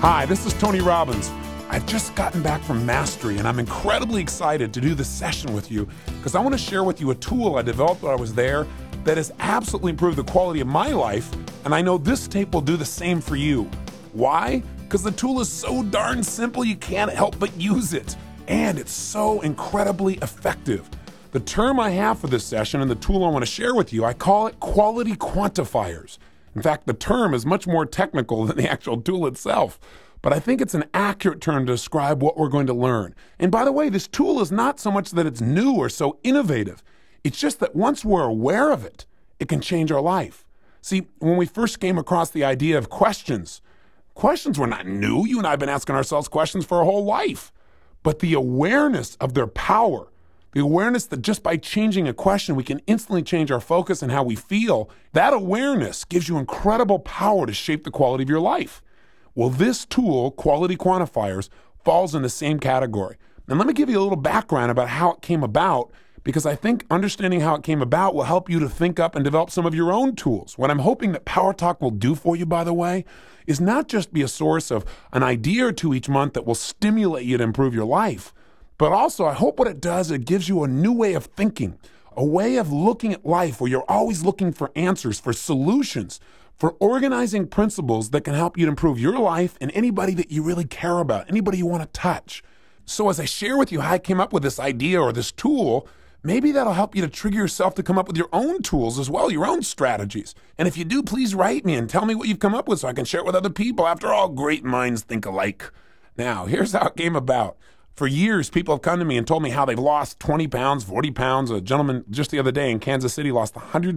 Hi, this is Tony Robbins. I've just gotten back from Mastery, and I'm incredibly excited to do this session with you because I want to share with you a tool I developed while I was there that has absolutely improved the quality of my life, and I know this tape will do the same for you. Why? Because the tool is so darn simple you can't help but use it, and it's so incredibly effective. The term I have for this session and the tool I want to share with you, I call it quality quantifiers. In fact, the term is much more technical than the actual tool itself, but I think it's an accurate term to describe what we're going to learn. And by the way, this tool is not so much that it's new or so innovative. It's just that once we're aware of it, it can change our life. See, when we first came across the idea of questions were not new. You and I have been asking ourselves questions for our whole life. But the awareness of their power, the awareness that just by changing a question, we can instantly change our focus and how we feel, that awareness gives you incredible power to shape the quality of your life. Well, this tool, Quality Quantifiers, falls in the same category. And let me give you a little background about how it came about, because I think understanding how it came about will help you to think up and develop some of your own tools. What I'm hoping that Power Talk will do for you, by the way, is not just be a source of an idea or two each month that will stimulate you to improve your life, but also I hope what it does, it gives you a new way of thinking, a way of looking at life where you're always looking for answers, for solutions, for organizing principles that can help you to improve your life and anybody that you really care about, anybody you want to touch. So as I share with you how I came up with this idea or this tool, maybe that'll help you to trigger yourself to come up with your own tools as well, your own strategies. And if you do, please write me and tell me what you've come up with so I can share it with other people. After all, great minds think alike. Now, here's how it came about. For years, people have come to me and told me how they've lost 20 pounds, 40 pounds. A gentleman just the other day in Kansas City lost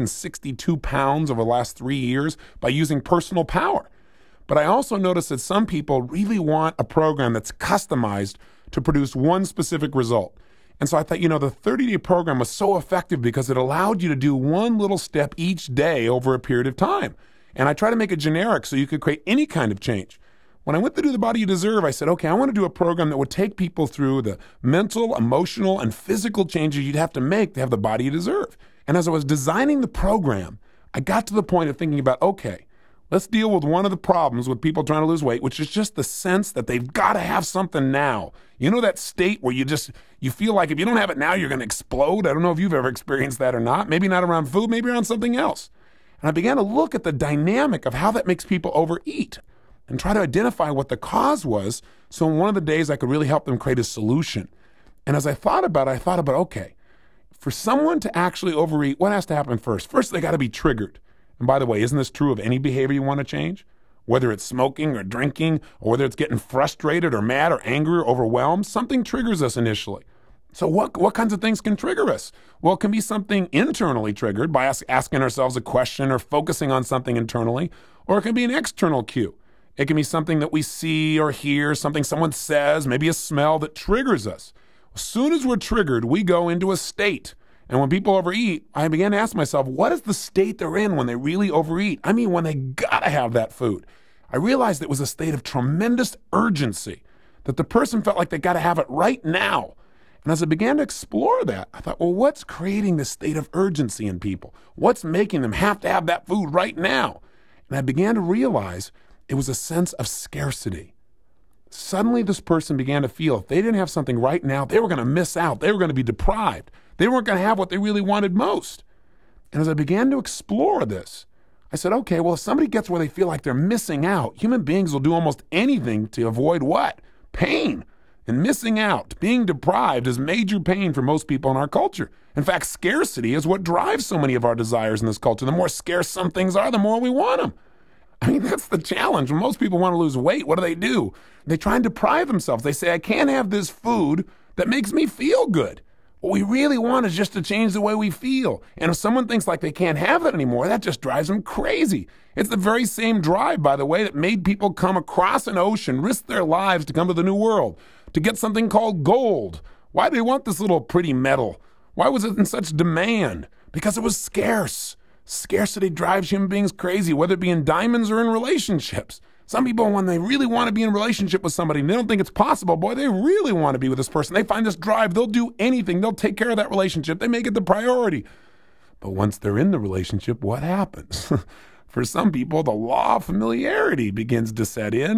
162 pounds over the last 3 years by using personal power. But I also noticed that some people really want a program that's customized to produce one specific result. And so I thought, the 30-day program was so effective because it allowed you to do one little step each day over a period of time. And I try to make it generic so you could create any kind of change. When I went to do The Body You Deserve, I said, okay, I want to do a program that would take people through the mental, emotional, and physical changes you'd have to make to have the body you deserve. And as I was designing the program, I got to the point of thinking about, okay, let's deal with one of the problems with people trying to lose weight, which is just the sense that they've got to have something now. You know that state where you feel like if you don't have it now, you're going to explode? I don't know if you've ever experienced that or not. Maybe not around food, maybe around something else. And I began to look at the dynamic of how that makes people overeat and try to identify what the cause was, so in one of the days I could really help them create a solution. And as I thought about it, okay, for someone to actually overeat, what has to happen first? First, they got to be triggered. And by the way, isn't this true of any behavior you want to change? Whether it's smoking or drinking, or whether it's getting frustrated or mad or angry or overwhelmed, something triggers us initially. So what kinds of things can trigger us? Well, it can be something internally triggered by us asking ourselves a question or focusing on something internally, or it can be an external cue. It can be something that we see or hear, something someone says, maybe a smell that triggers us. As soon as we're triggered, we go into a state. And when people overeat, I began to ask myself, what is the state they're in when they really overeat? I mean, when they gotta have that food. I realized it was a state of tremendous urgency, that the person felt like they gotta have it right now. And as I began to explore that, I thought, well, what's creating this state of urgency in people? What's making them have to have that food right now? And I began to realize it was a sense of scarcity. Suddenly, this person began to feel if they didn't have something right now, they were going to miss out. They were going to be deprived. They weren't going to have what they really wanted most. And as I began to explore this, I said, okay, well, if somebody gets where they feel like they're missing out, human beings will do almost anything to avoid what? Pain. And missing out, being deprived is major pain for most people in our culture. In fact, scarcity is what drives so many of our desires in this culture. The more scarce some things are, the more we want them. I mean, that's the challenge. When most people want to lose weight, what do? They try and deprive themselves. They say, I can't have this food that makes me feel good. What we really want is just to change the way we feel. And if someone thinks like they can't have that anymore, that just drives them crazy. It's the very same drive, by the way, that made people come across an ocean, risk their lives to come to the New World, to get something called gold. Why do they want this little pretty metal? Why was it in such demand? Because it was scarce. Scarcity drives human beings crazy, whether it be in diamonds or in relationships. Some people, when they really want to be in a relationship with somebody and they don't think it's possible, boy, they really want to be with this person. They find this drive. They'll do anything. They'll take care of that relationship. They make it the priority. But once they're in the relationship, what happens? For some people, the law of familiarity begins to set in.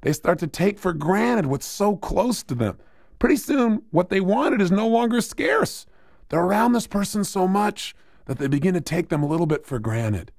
They start to take for granted what's so close to them. Pretty soon, what they wanted is no longer scarce. They're around this person so much that they begin to take them a little bit for granted.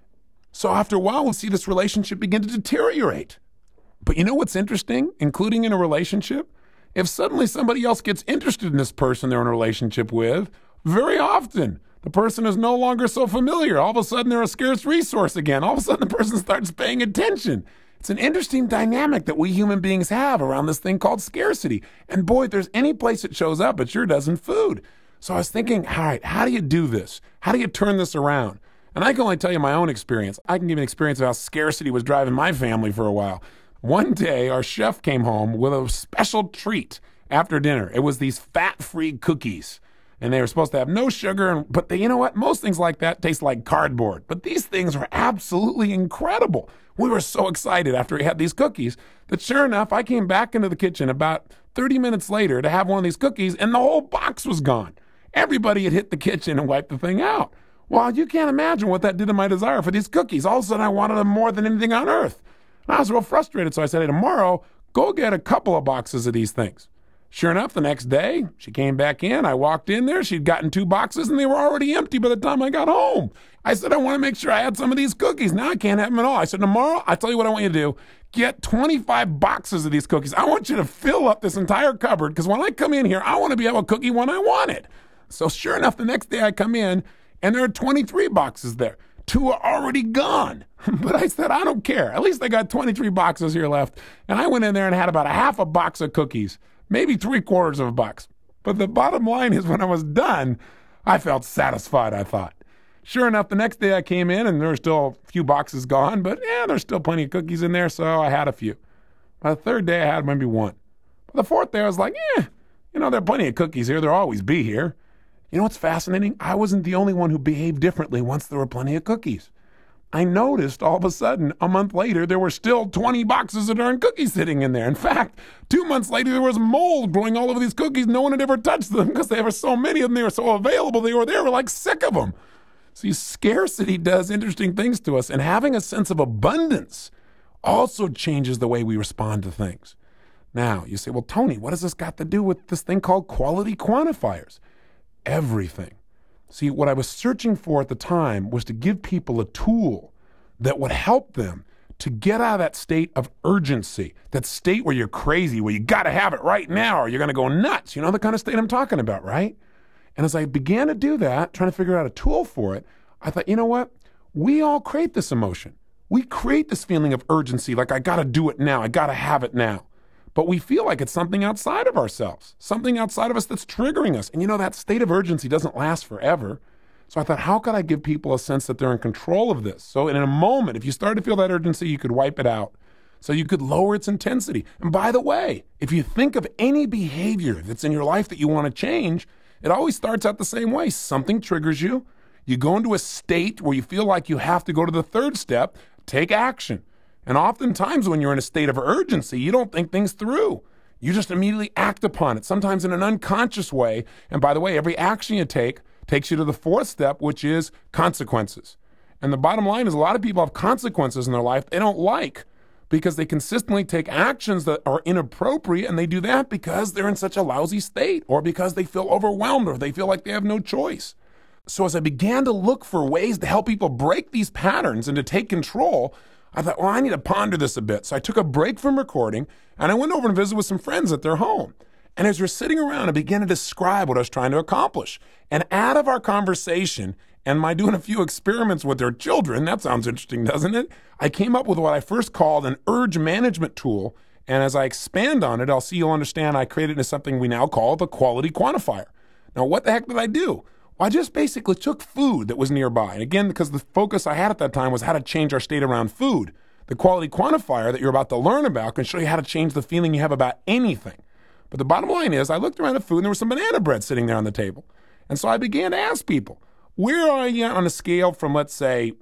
So after a while, we'll see this relationship begin to deteriorate. But you know what's interesting, including in a relationship? If suddenly somebody else gets interested in this person they're in a relationship with, very often the person is no longer so familiar. All of a sudden, they're a scarce resource again. All of a sudden, the person starts paying attention. It's an interesting dynamic that we human beings have around this thing called scarcity. And boy, if there's any place it shows up, it sure does in food. So I was thinking, all right, how do you do this? How do you turn this around? And I can only tell you my own experience. I can give you an experience of how scarcity was driving my family for a while. One day, our chef came home with a special treat after dinner. It was these fat-free cookies. And they were supposed to have no sugar. But you know what? Most things like that taste like cardboard. But these things were absolutely incredible. We were so excited after we had these cookies that sure enough, I came back into the kitchen about 30 minutes later to have one of these cookies, and the whole box was gone. Everybody had hit the kitchen and wiped the thing out. Well, you can't imagine what that did to my desire for these cookies. All of a sudden, I wanted them more than anything on earth. And I was real frustrated, so I said, hey, tomorrow, go get a couple of boxes of these things. Sure enough, the next day, she came back in. I walked in there. She'd gotten 2 boxes, and they were already empty by the time I got home. I said, I want to make sure I had some of these cookies. Now I can't have them at all. I said, tomorrow, I tell you what I want you to do. Get 25 boxes of these cookies. I want you to fill up this entire cupboard, because when I come in here, I want to be able to cookie when I want it. So sure enough, the next day I come in, and there are 23 boxes there. 2 are already gone. But I said, I don't care. At least I got 23 boxes here left. And I went in there and had about a half a box of cookies, maybe 3/4 of a box. But the bottom line is when I was done, I felt satisfied, I thought. Sure enough, the next day I came in and there were still a few boxes gone, but there's still plenty of cookies in there, so I had a few. By the third day, I had maybe 1. By the fourth day, I was like, there are plenty of cookies here. There'll always be here. You know what's fascinating? I wasn't the only one who behaved differently once there were plenty of cookies. I noticed all of a sudden, a month later, there were still 20 boxes of darn cookies sitting in there. In fact, 2 months later, there was mold growing all over these cookies. No one had ever touched them because there were so many of them. They were so available. They were like sick of them. See, scarcity does interesting things to us, and having a sense of abundance also changes the way we respond to things. Now, you say, well, Tony, what has this got to do with this thing called quality quantifiers? Everything. See, what I was searching for at the time was to give people a tool that would help them to get out of that state of urgency, that state where you're crazy, where you got to have it right now or you're going to go nuts. You know the kind of state I'm talking about, right? And as I began to do that, trying to figure out a tool for it, I thought, you know what? We all create this emotion. We create this feeling of urgency, like I got to do it now. I got to have it now. But we feel like it's something outside of ourselves, something outside of us that's triggering us. And that state of urgency doesn't last forever. So I thought, how could I give people a sense that they're in control of this? So in a moment, if you start to feel that urgency, you could wipe it out. So you could lower its intensity. And by the way, if you think of any behavior that's in your life that you want to change, it always starts out the same way. Something triggers you. You go into a state where you feel like you have to go to the third step, take action. And oftentimes when you're in a state of urgency, you don't think things through. You just immediately act upon it, sometimes in an unconscious way. And by the way, every action you take takes you to the 4th step, which is consequences. And the bottom line is a lot of people have consequences in their life they don't like because they consistently take actions that are inappropriate, and they do that because they're in such a lousy state or because they feel overwhelmed or they feel like they have no choice. So as I began to look for ways to help people break these patterns and to take control, I thought, well, I need to ponder this a bit. So I took a break from recording, and I went over and visited with some friends at their home. And as we're sitting around, I began to describe what I was trying to accomplish. And out of our conversation and my doing a few experiments with their children, that sounds interesting, doesn't it? I came up with what I first called an urge management tool. And as I expand on it, I'll see you'll understand I created it as something we now call the quality quantifier. Now, what the heck did I do? Well, I just basically took food that was nearby. And again, because the focus I had at that time was how to change our state around food. The quality quantifier that you're about to learn about can show you how to change the feeling you have about anything. But the bottom line is I looked around at food and there was some banana bread sitting there on the table. And so I began to ask people, where are you on a scale from, let's say,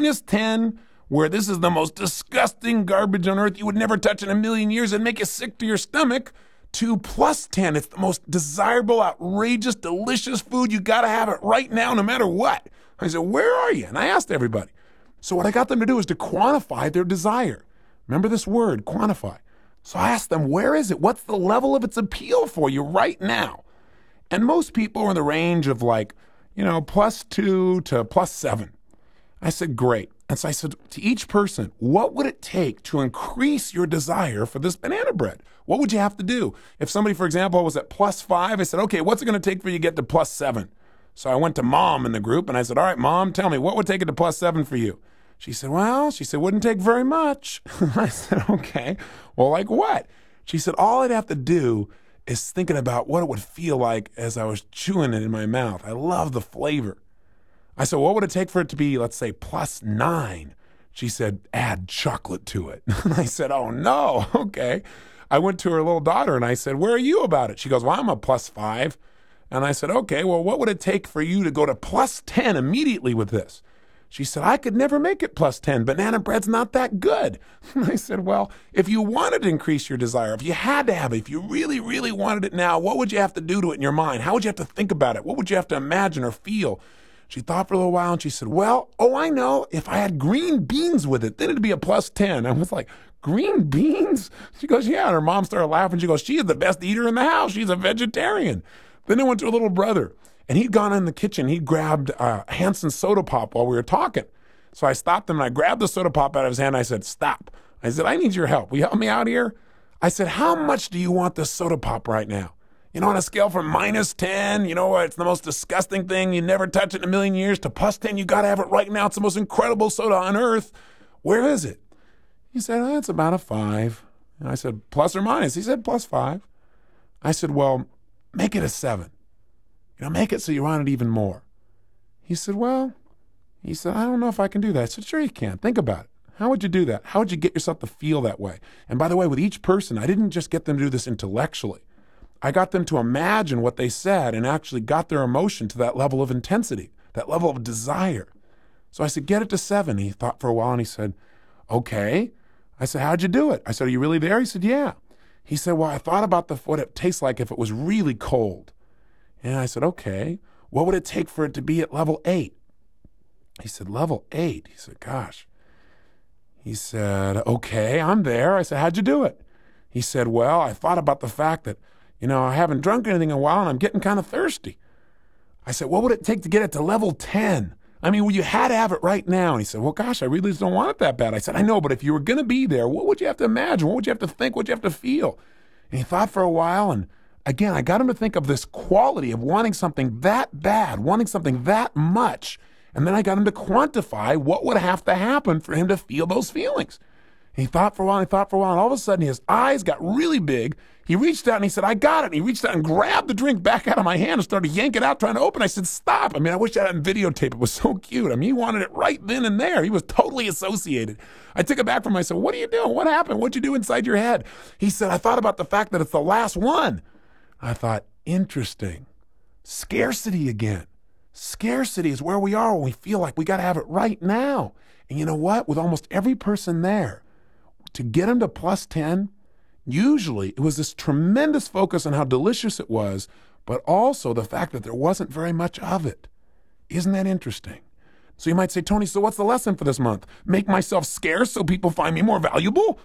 -10, where this is the most disgusting garbage on earth you would never touch in a million years and make you sick to your stomach, to +10. It's the most desirable, outrageous, delicious food. You got to have it right now, no matter what. I said, where are you? And I asked everybody. So what I got them to do is to quantify their desire. Remember this word, quantify. So I asked them, where is it? What's the level of its appeal for you right now? And most people are in the range of like, +2 to +7. I said, great. And so I said to each person, what would it take to increase your desire for this banana bread? What would you have to do? If somebody, for example, was at +5, I said, okay, what's it going to take for you to get to +7? So I went to Mom in the group and I said, all right, Mom, tell me, what would take it to +7 for you? She said, wouldn't take very much. I said, okay, well, like what? She said, all I'd have to do is thinking about what it would feel like as I was chewing it in my mouth. I love the flavor. I said, what would it take for it to be, let's say, +9? She said, add chocolate to it. I said, oh, no, okay. I went to her little daughter and I said, where are you about it? She goes, well, I'm a +5. And I said, okay, well, what would it take for you to go to +10 immediately with this? She said, I could never make it +10. Banana bread's not that good. I said, well, if you wanted to increase your desire, if you had to have it, if you really, really wanted it now, what would you have to do to it in your mind? How would you have to think about it? What would you have to imagine or feel? She thought for a little while and she said, I know. If I had green beans with it, then it'd be a +10. I was like, green beans? She goes, yeah. And her mom started laughing. She goes, she is the best eater in the house. She's a vegetarian. Then I went to her little brother. And he'd gone in the kitchen. He'd grabbed Hanson soda pop while we were talking. So I stopped him and I grabbed the soda pop out of his hand. I said, stop. I said, I need your help. Will you help me out here? I said, how much do you want this soda pop right now? On a scale from -10, it's the most disgusting thing. You never touch it in a million years, to +10, you got to have it right now. It's the most incredible soda on earth. Where is it? He said, it's about a 5. And I said, plus or minus? He said, +5. I said, well, make it a 7. Make it so you want it even more. He said, I don't know if I can do that. I said, sure you can. Think about it. How would you do that? How would you get yourself to feel that way? And by the way, with each person, I didn't just get them to do this intellectually. I got them to imagine what they said and actually got their emotion to that level of intensity, that level of desire. So I said, get it to 7. He thought for a while and he said, okay. I said, how'd you do it? I said, are you really there? He said, yeah. He said, well, I thought about what it tastes like if it was really cold. And I said, okay, what would it take for it to be at level 8? He said, level 8? He said, gosh. He said, okay, I'm there. I said, how'd you do it? He said, well, I thought about the fact that, I haven't drunk anything in a while and I'm getting kind of thirsty. I said, what would it take to get it to level 10? I mean, well, you had to have it right now. And he said, well, gosh, I really just don't want it that bad. I said, I know, but if you were going to be there, what would you have to imagine? What would you have to think? What would you have to feel? And he thought for a while and again, I got him to think of this quality of wanting something that bad, wanting something that much. And then I got him to quantify what would have to happen for him to feel those feelings. And he thought for a while, and all of a sudden his eyes got really big. He reached out and he said, I got it. And he reached out and grabbed the drink back out of my hand and started yanking it out, trying to open. I said, stop. I mean, I wish I hadn't videotaped. It was so cute. I mean, he wanted it right then and there. He was totally associated. I took it back from him. I said, what are you doing? What happened? What'd you do inside your head? He said, I thought about the fact that it's the last one. I thought, interesting. Scarcity again. Scarcity is where we are when we feel like we got to have it right now. And you know what? With almost every person there, to get them to +10, usually it was this tremendous focus on how delicious it was, but also the fact that there wasn't very much of it. Isn't that interesting? So you might say, Tony, so what's the lesson for this month? Make myself scarce so people find me more valuable?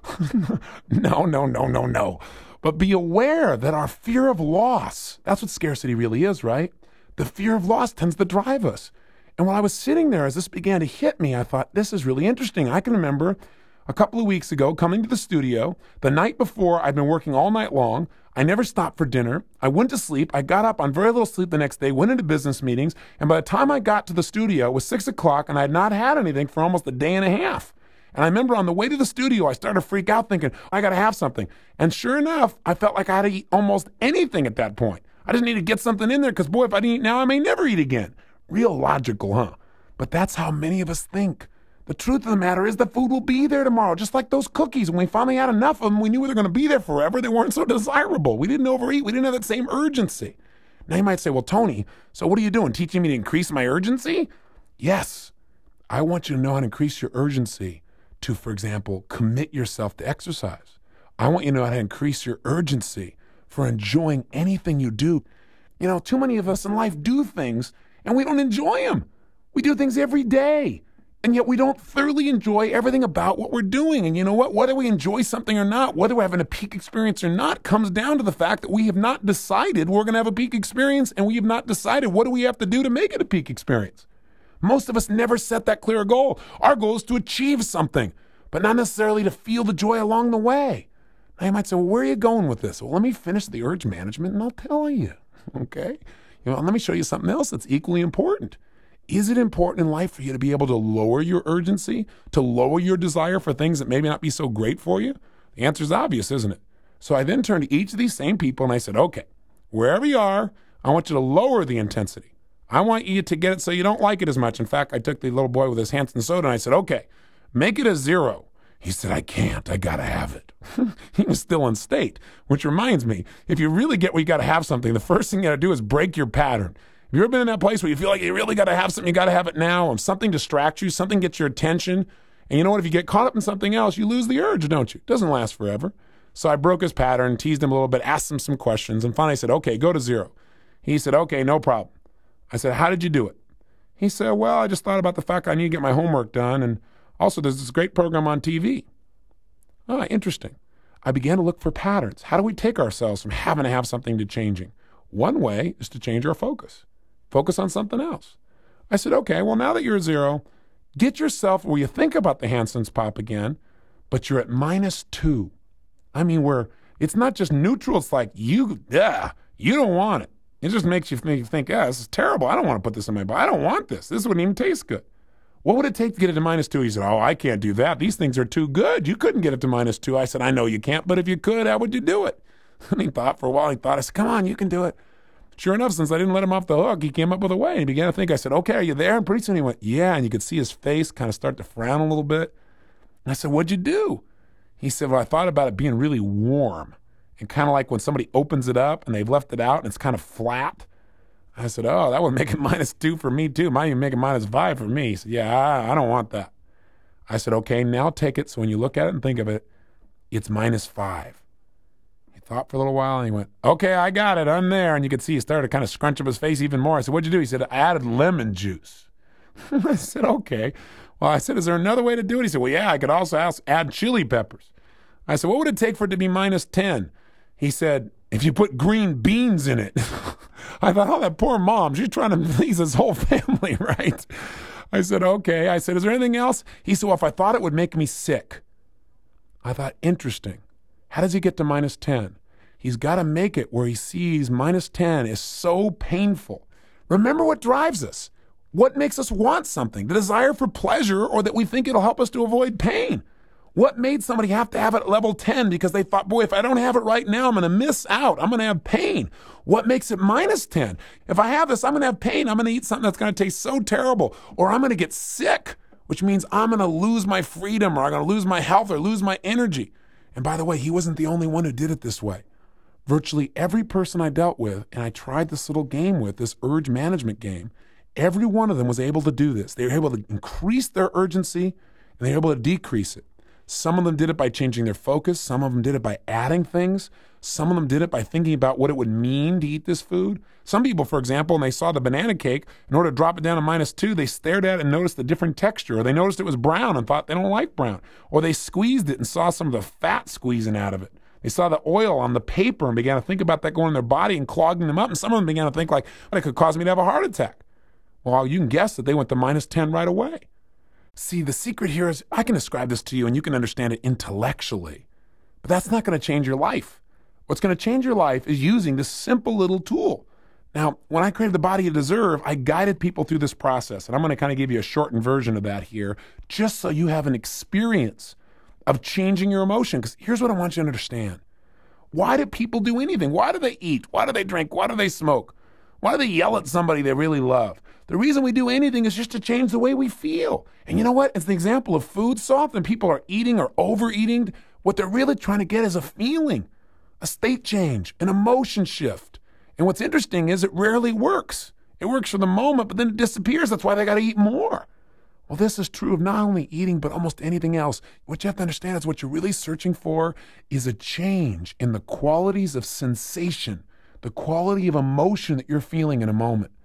No. But be aware that our fear of loss, that's what scarcity really is, right? The fear of loss tends to drive us. And while I was sitting there, as this began to hit me, I thought, this is really interesting. I can remember a couple of weeks ago coming to the studio. The night before, I'd been working all night long. I never stopped for dinner. I went to sleep. I got up on very little sleep the next day, went into business meetings. And by the time I got to the studio, it was 6 o'clock and I had not had anything for almost a day and a half. And I remember on the way to the studio, I started to freak out thinking, I got to have something. And sure enough, I felt like I had to eat almost anything at that point. I just need to get something in there because, boy, if I didn't eat now, I may never eat again. Real logical, huh? But that's how many of us think. The truth of the matter is the food will be there tomorrow, just like those cookies. When we finally had enough of them, we knew they were going to be there forever. They weren't so desirable. We didn't overeat. We didn't have that same urgency. Now you might say, well, Tony, so what are you doing? Teaching me to increase my urgency? Yes. I want you to know how to increase your urgency to, for example, commit yourself to exercise. I want you to know how to increase your urgency for enjoying anything you do. Too many of us in life do things and we don't enjoy them. We do things every day. And yet we don't thoroughly enjoy everything about what we're doing. And you know what? Whether we enjoy something or not, whether we're having a peak experience or not, comes down to the fact that we have not decided we're going to have a peak experience, and we have not decided what do we have to do to make it a peak experience. Most of us never set that clear goal. Our goal is to achieve something, but not necessarily to feel the joy along the way. Now you might say, well, where are you going with this? Well, let me finish the urge management and I'll tell you, okay? Let me show you something else that's equally important. Is it important in life for you to be able to lower your urgency, to lower your desire for things that maybe not be so great for you? The answer is obvious, isn't it? So I then turned to each of these same people and I said, okay, wherever you are, I want you to lower the intensity. I want you to get it so you don't like it as much. In fact, I took the little boy with his Hanson soda and I said, okay, make it a 0. He said, I can't. I got to have it. He was still in state, which reminds me, if you really get where you got to have something, the first thing you got to do is break your pattern. Have you ever been in that place where you feel like you really got to have something, you got to have it now, and something distracts you, something gets your attention, and you know what, if you get caught up in something else, you lose the urge, don't you? It doesn't last forever. So I broke his pattern, teased him a little bit, asked him some questions, and finally I said, okay, go to 0. He said, okay, no problem. I said, how did you do it? He said, well, I just thought about the fact I need to get my homework done, and also there's this great program on TV. Ah, interesting. I began to look for patterns. How do we take ourselves from having to have something to changing? One way is to change our focus. Focus on something else. I said, okay, well, now that you're at 0, get yourself where you think about the Hanson's pop again, but you're at -2. I mean, where it's not just neutral. It's like, you don't want it. It just makes you think, this is terrible. I don't want to put this in my body. I don't want this. This wouldn't even taste good. What would it take to get it to -2? He said, oh, I can't do that. These things are too good. You couldn't get it to -2. I said, I know you can't, but if you could, how would you do it? And he thought for a while. I said, come on, you can do it. Sure enough, since I didn't let him off the hook, he came up with a way. He began to think. I said, okay, are you there? And pretty soon he went, yeah. And you could see his face kind of start to frown a little bit. And I said, what'd you do? He said, well, I thought about it being really warm and kind of like when somebody opens it up and they've left it out and it's kind of flat. I said, oh, that would make it -2 for me too. Might even make it -5 for me. He said, yeah, I don't want that. I said, okay, now take it. So when you look at it and think of it, it's -5. Thought for a little while, and he went, okay, I got it. I'm there. And you could see he started to kind of scrunch up his face even more. I said, what'd you do? He said, I added lemon juice. I said, okay. Well, I said, is there another way to do it? He said, well, yeah, I could also add chili peppers. I said, what would it take for it to be -10? He said, if you put green beans in it. I thought, oh, that poor mom. She's trying to please his whole family, right? I said, okay. I said, is there anything else? He said, well, if I thought it would make me sick. I thought, interesting. How does he get to -10? He's got to make it where he sees -10 is so painful. Remember what drives us. What makes us want something? The desire for pleasure, or that we think it'll help us to avoid pain. What made somebody have to have it at level 10 because they thought, boy, if I don't have it right now, I'm going to miss out. I'm going to have pain. What makes it -10? If I have this, I'm going to have pain. I'm going to eat something that's going to taste so terrible, or I'm going to get sick, which means I'm going to lose my freedom, or I'm going to lose my health, or lose my energy. And by the way, he wasn't the only one who did it this way. Virtually every person I dealt with, and I tried this little game with, this urge management game, every one of them was able to do this. They were able to increase their urgency, and they were able to decrease it. Some of them did it by changing their focus. Some of them did it by adding things. Some of them did it by thinking about what it would mean to eat this food. Some people, for example, when they saw the banana cake, in order to drop it down to -2, they stared at it and noticed the different texture, or they noticed it was brown and thought they don't like brown, or they squeezed it and saw some of the fat squeezing out of it. They saw the oil on the paper and began to think about that going in their body and clogging them up. And some of them began to think like, well, it could cause me to have a heart attack. Well, you can guess that they went to -10 right away. See, the secret here is I can describe this to you and you can understand it intellectually, but that's not going to change your life. What's going to change your life is using this simple little tool. Now, when I created The Body You Deserve, I guided people through this process, and I'm going to kind of give you a shortened version of that here, just so you have an experience of changing your emotion. Because here's what I want you to understand. Why do people do anything? Why do they eat? Why do they drink? Why do they smoke? Why do they yell at somebody they really love? The reason we do anything is just to change the way we feel. And you know what? It's the example of food. So often people are eating or overeating. What they're really trying to get is a feeling, a state change, an emotion shift. And what's interesting is it rarely works. It works for the moment, but then it disappears. That's why they got to eat more. Well, this is true of not only eating, but almost anything else. What you have to understand is what you're really searching for is a change in the qualities of sensation, the quality of emotion that you're feeling in a moment.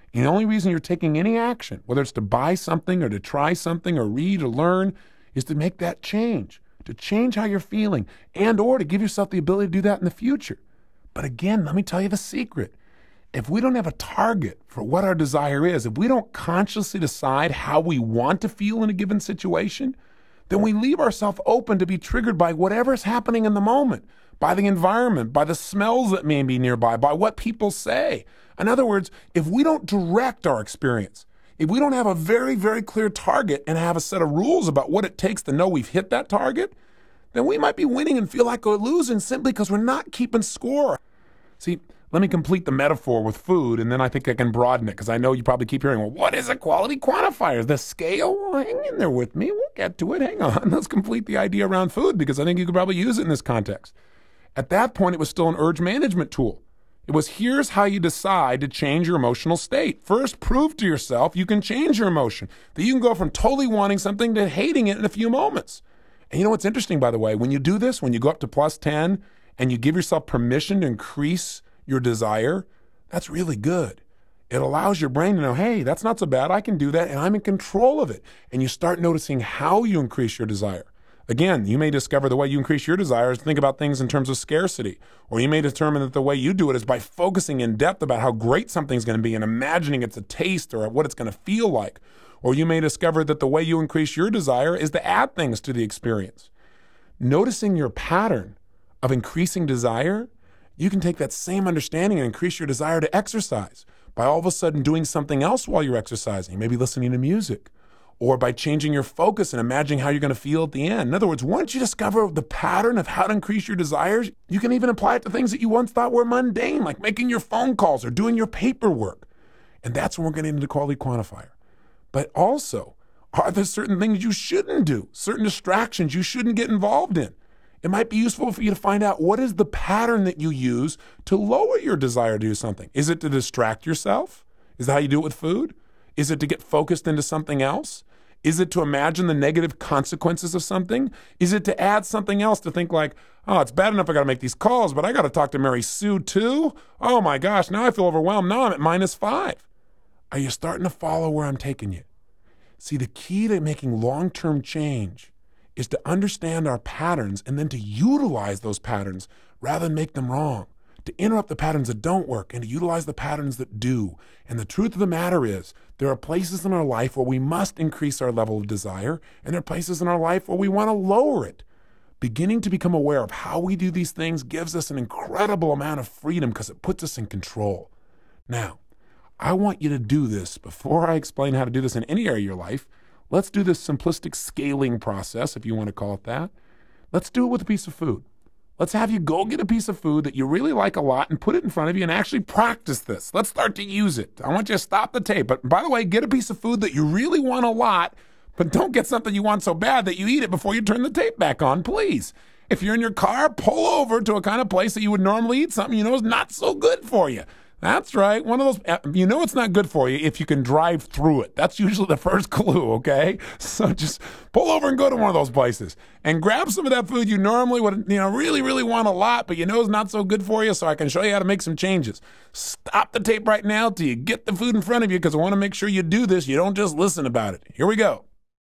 And the only reason you're taking any action, whether it's to buy something or to try something or read or learn, is to make that change, to change how you're feeling, and or to give yourself the ability to do that in the future. But again, let me tell you the secret. If we don't have a target for what our desire is, if we don't consciously decide how we want to feel in a given situation, then we leave ourselves open to be triggered by whatever's happening in the moment, by the environment, by the smells that may be nearby, by what people say. In other words, if we don't direct our experience, if we don't have a very, very clear target and have a set of rules about what it takes to know we've hit that target, then we might be winning and feel like we're losing simply because we're not keeping score. See, let me complete the metaphor with food, and then I think I can broaden it, because I know you probably keep hearing, well, what is a quality quantifier? The scale? Well, hang in there with me. We'll get to it. Hang on. Let's complete the idea around food, because I think you could probably use it in this context. At that point, it was still an urge management tool. It was, here's how you decide to change your emotional state. First, prove to yourself you can change your emotion, that you can go from totally wanting something to hating it in a few moments. And you know what's interesting, by the way? When you do this, when you go up to plus 10 and you give yourself permission to increase your desire, that's really good. It allows your brain to know, hey, that's not so bad. I can do that, and I'm in control of it. And you start noticing how you increase your desire. Again, you may discover the way you increase your desire is to think about things in terms of scarcity. Or you may determine that the way you do it is by focusing in depth about how great something's going to be and imagining it's a taste or what it's going to feel like. Or you may discover that the way you increase your desire is to add things to the experience. Noticing your pattern of increasing desire, you can take that same understanding and increase your desire to exercise by all of a sudden doing something else while you're exercising, maybe listening to music, or by changing your focus and imagining how you're going to feel at the end. In other words, once you discover the pattern of how to increase your desires, you can even apply it to things that you once thought were mundane, like making your phone calls or doing your paperwork. And that's when we're getting into the quality quantifier. But also, are there certain things you shouldn't do, certain distractions you shouldn't get involved in? It might be useful for you to find out what is the pattern that you use to lower your desire to do something. Is it to distract yourself? Is that how you do it with food? Is it to get focused into something else? Is it to imagine the negative consequences of something? Is it to add something else to think like, oh, it's bad enough I got to make these calls, but I got to talk to Mary Sue too? Oh my gosh, now I feel overwhelmed. Now I'm at -5. Are you starting to follow where I'm taking you? See, the key to making long-term change is to understand our patterns and then to utilize those patterns rather than make them wrong, to interrupt the patterns that don't work and to utilize the patterns that do. And the truth of the matter is, there are places in our life where we must increase our level of desire, and there are places in our life where we want to lower it. Beginning to become aware of how we do these things gives us an incredible amount of freedom because it puts us in control. Now, I want you to do this. Before I explain how to do this in any area of your life, let's do this simplistic scaling process, if you want to call it that. Let's do it with a piece of food. Let's have you go get a piece of food that you really like a lot and put it in front of you and actually practice this. Let's start to use it. I want you to stop the tape. But by the way, get a piece of food that you really want a lot, but don't get something you want so bad that you eat it before you turn the tape back on, please. If you're in your car, pull over to a kind of place that you would normally eat something you know is not so good for you. That's right. One of those, you know it's not good for you if you can drive through it. That's usually the first clue, okay? So just pull over and go to one of those places and grab some of that food you normally would, really, really want a lot, but you know is not so good for you, so I can show you how to make some changes. Stop the tape right now till you get the food in front of you, because I want to make sure you do this. You don't just listen about it. Here we go.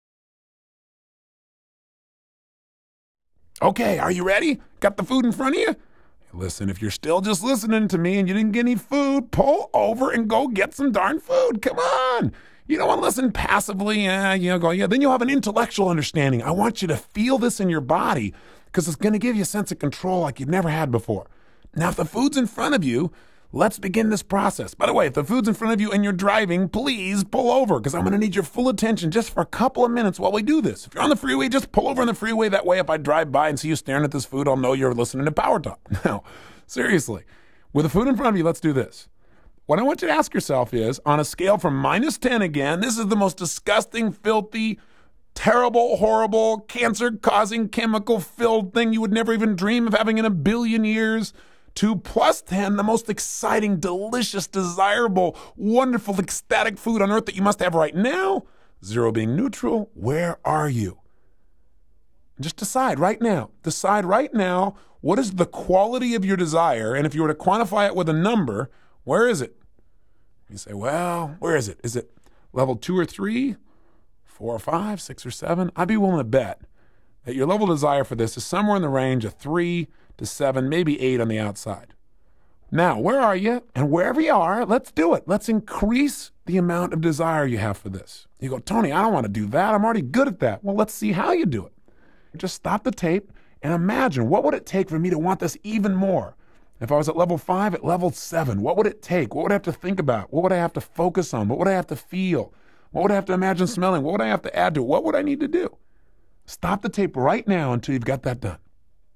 Okay, are you ready? Got the food in front of you? Listen, if you're still just listening to me and you didn't get any food, pull over and go get some darn food. Come on. You don't want to listen passively. Then you'll have an intellectual understanding. I want you to feel this in your body because it's going to give you a sense of control like you've never had before. Now, if the food's in front of you, let's begin this process. By the way, if the food's in front of you and you're driving, please pull over because I'm going to need your full attention just for a couple of minutes while we do this. If you're on the freeway, just pull over on the freeway. That way, if I drive by and see you staring at this food, I'll know you're listening to Power Talk. Now, seriously, with the food in front of you, let's do this. What I want you to ask yourself is, on a scale from -10 again, this is the most disgusting, filthy, terrible, horrible, cancer-causing, chemical-filled thing you would never even dream of having in a billion years, to +10, the most exciting, delicious, desirable, wonderful, ecstatic food on earth that you must have right now. 0 being neutral. Where are you? Just decide right now. Decide right now what is the quality of your desire, and if you were to quantify it with a number, where is it? You say, well, where is it? Is it level 2 or 3, 4 or 5, 6 or 7? I'd be willing to bet that your level of desire for this is somewhere in the range of 3 to 7, maybe 8 on the outside. Now, where are you? And wherever you are, let's do it. Let's increase the amount of desire you have for this. You go, Tony, I don't want to do that. I'm already good at that. Well, let's see how you do it. Just stop the tape and imagine, what would it take for me to want this even more? If I was at level 5, at level 7, what would it take? What would I have to think about? What would I have to focus on? What would I have to feel? What would I have to imagine smelling? What would I have to add to it? What would I need to do? Stop the tape right now until you've got that done.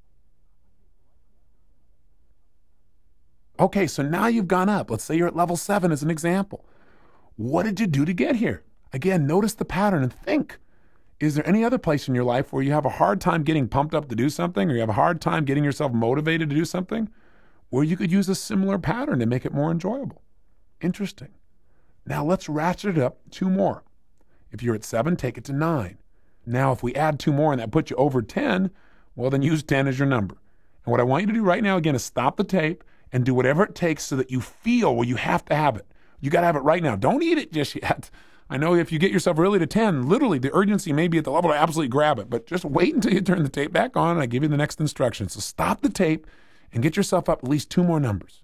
Okay, so now you've gone up. Let's say you're at level 7 as an example. What did you do to get here? Again, notice the pattern and think. Is there any other place in your life where you have a hard time getting pumped up to do something, or you have a hard time getting yourself motivated to do something, where you could use a similar pattern to make it more enjoyable? Interesting. Now let's ratchet it up 2 more. If you're at 7, take it to 9. Now, if we add 2 more and that puts you over 10, well, then use 10 as your number. And what I want you to do right now, again, is stop the tape and do whatever it takes so that you feel, well, you have to have it. You got to have it right now. Don't eat it just yet. I know if you get yourself really to 10, literally the urgency may be at the level to absolutely grab it, but just wait until you turn the tape back on and I give you the next instruction. So stop the tape and get yourself up at least 2 more numbers.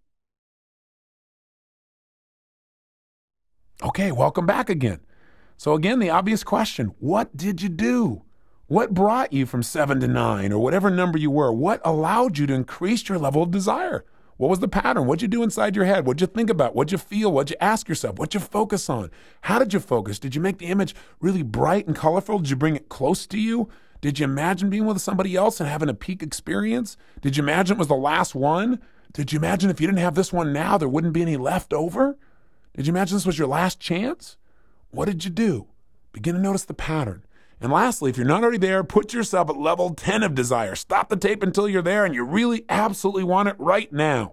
Okay, welcome back again. So again, the obvious question, what did you do? What brought you from 7 to 9 or whatever number you were? What allowed you to increase your level of desire? What was the pattern? What'd you do inside your head? What'd you think about? What'd you feel? What'd you ask yourself? What'd you focus on? How did you focus? Did you make the image really bright and colorful? Did you bring it close to you? Did you imagine being with somebody else and having a peak experience? Did you imagine it was the last one? Did you imagine if you didn't have this one now, there wouldn't be any left over? Did you imagine this was your last chance? What did you do? Begin to notice the pattern. And lastly, if you're not already there, put yourself at level 10 of desire. Stop the tape until you're there and you really absolutely want it right now.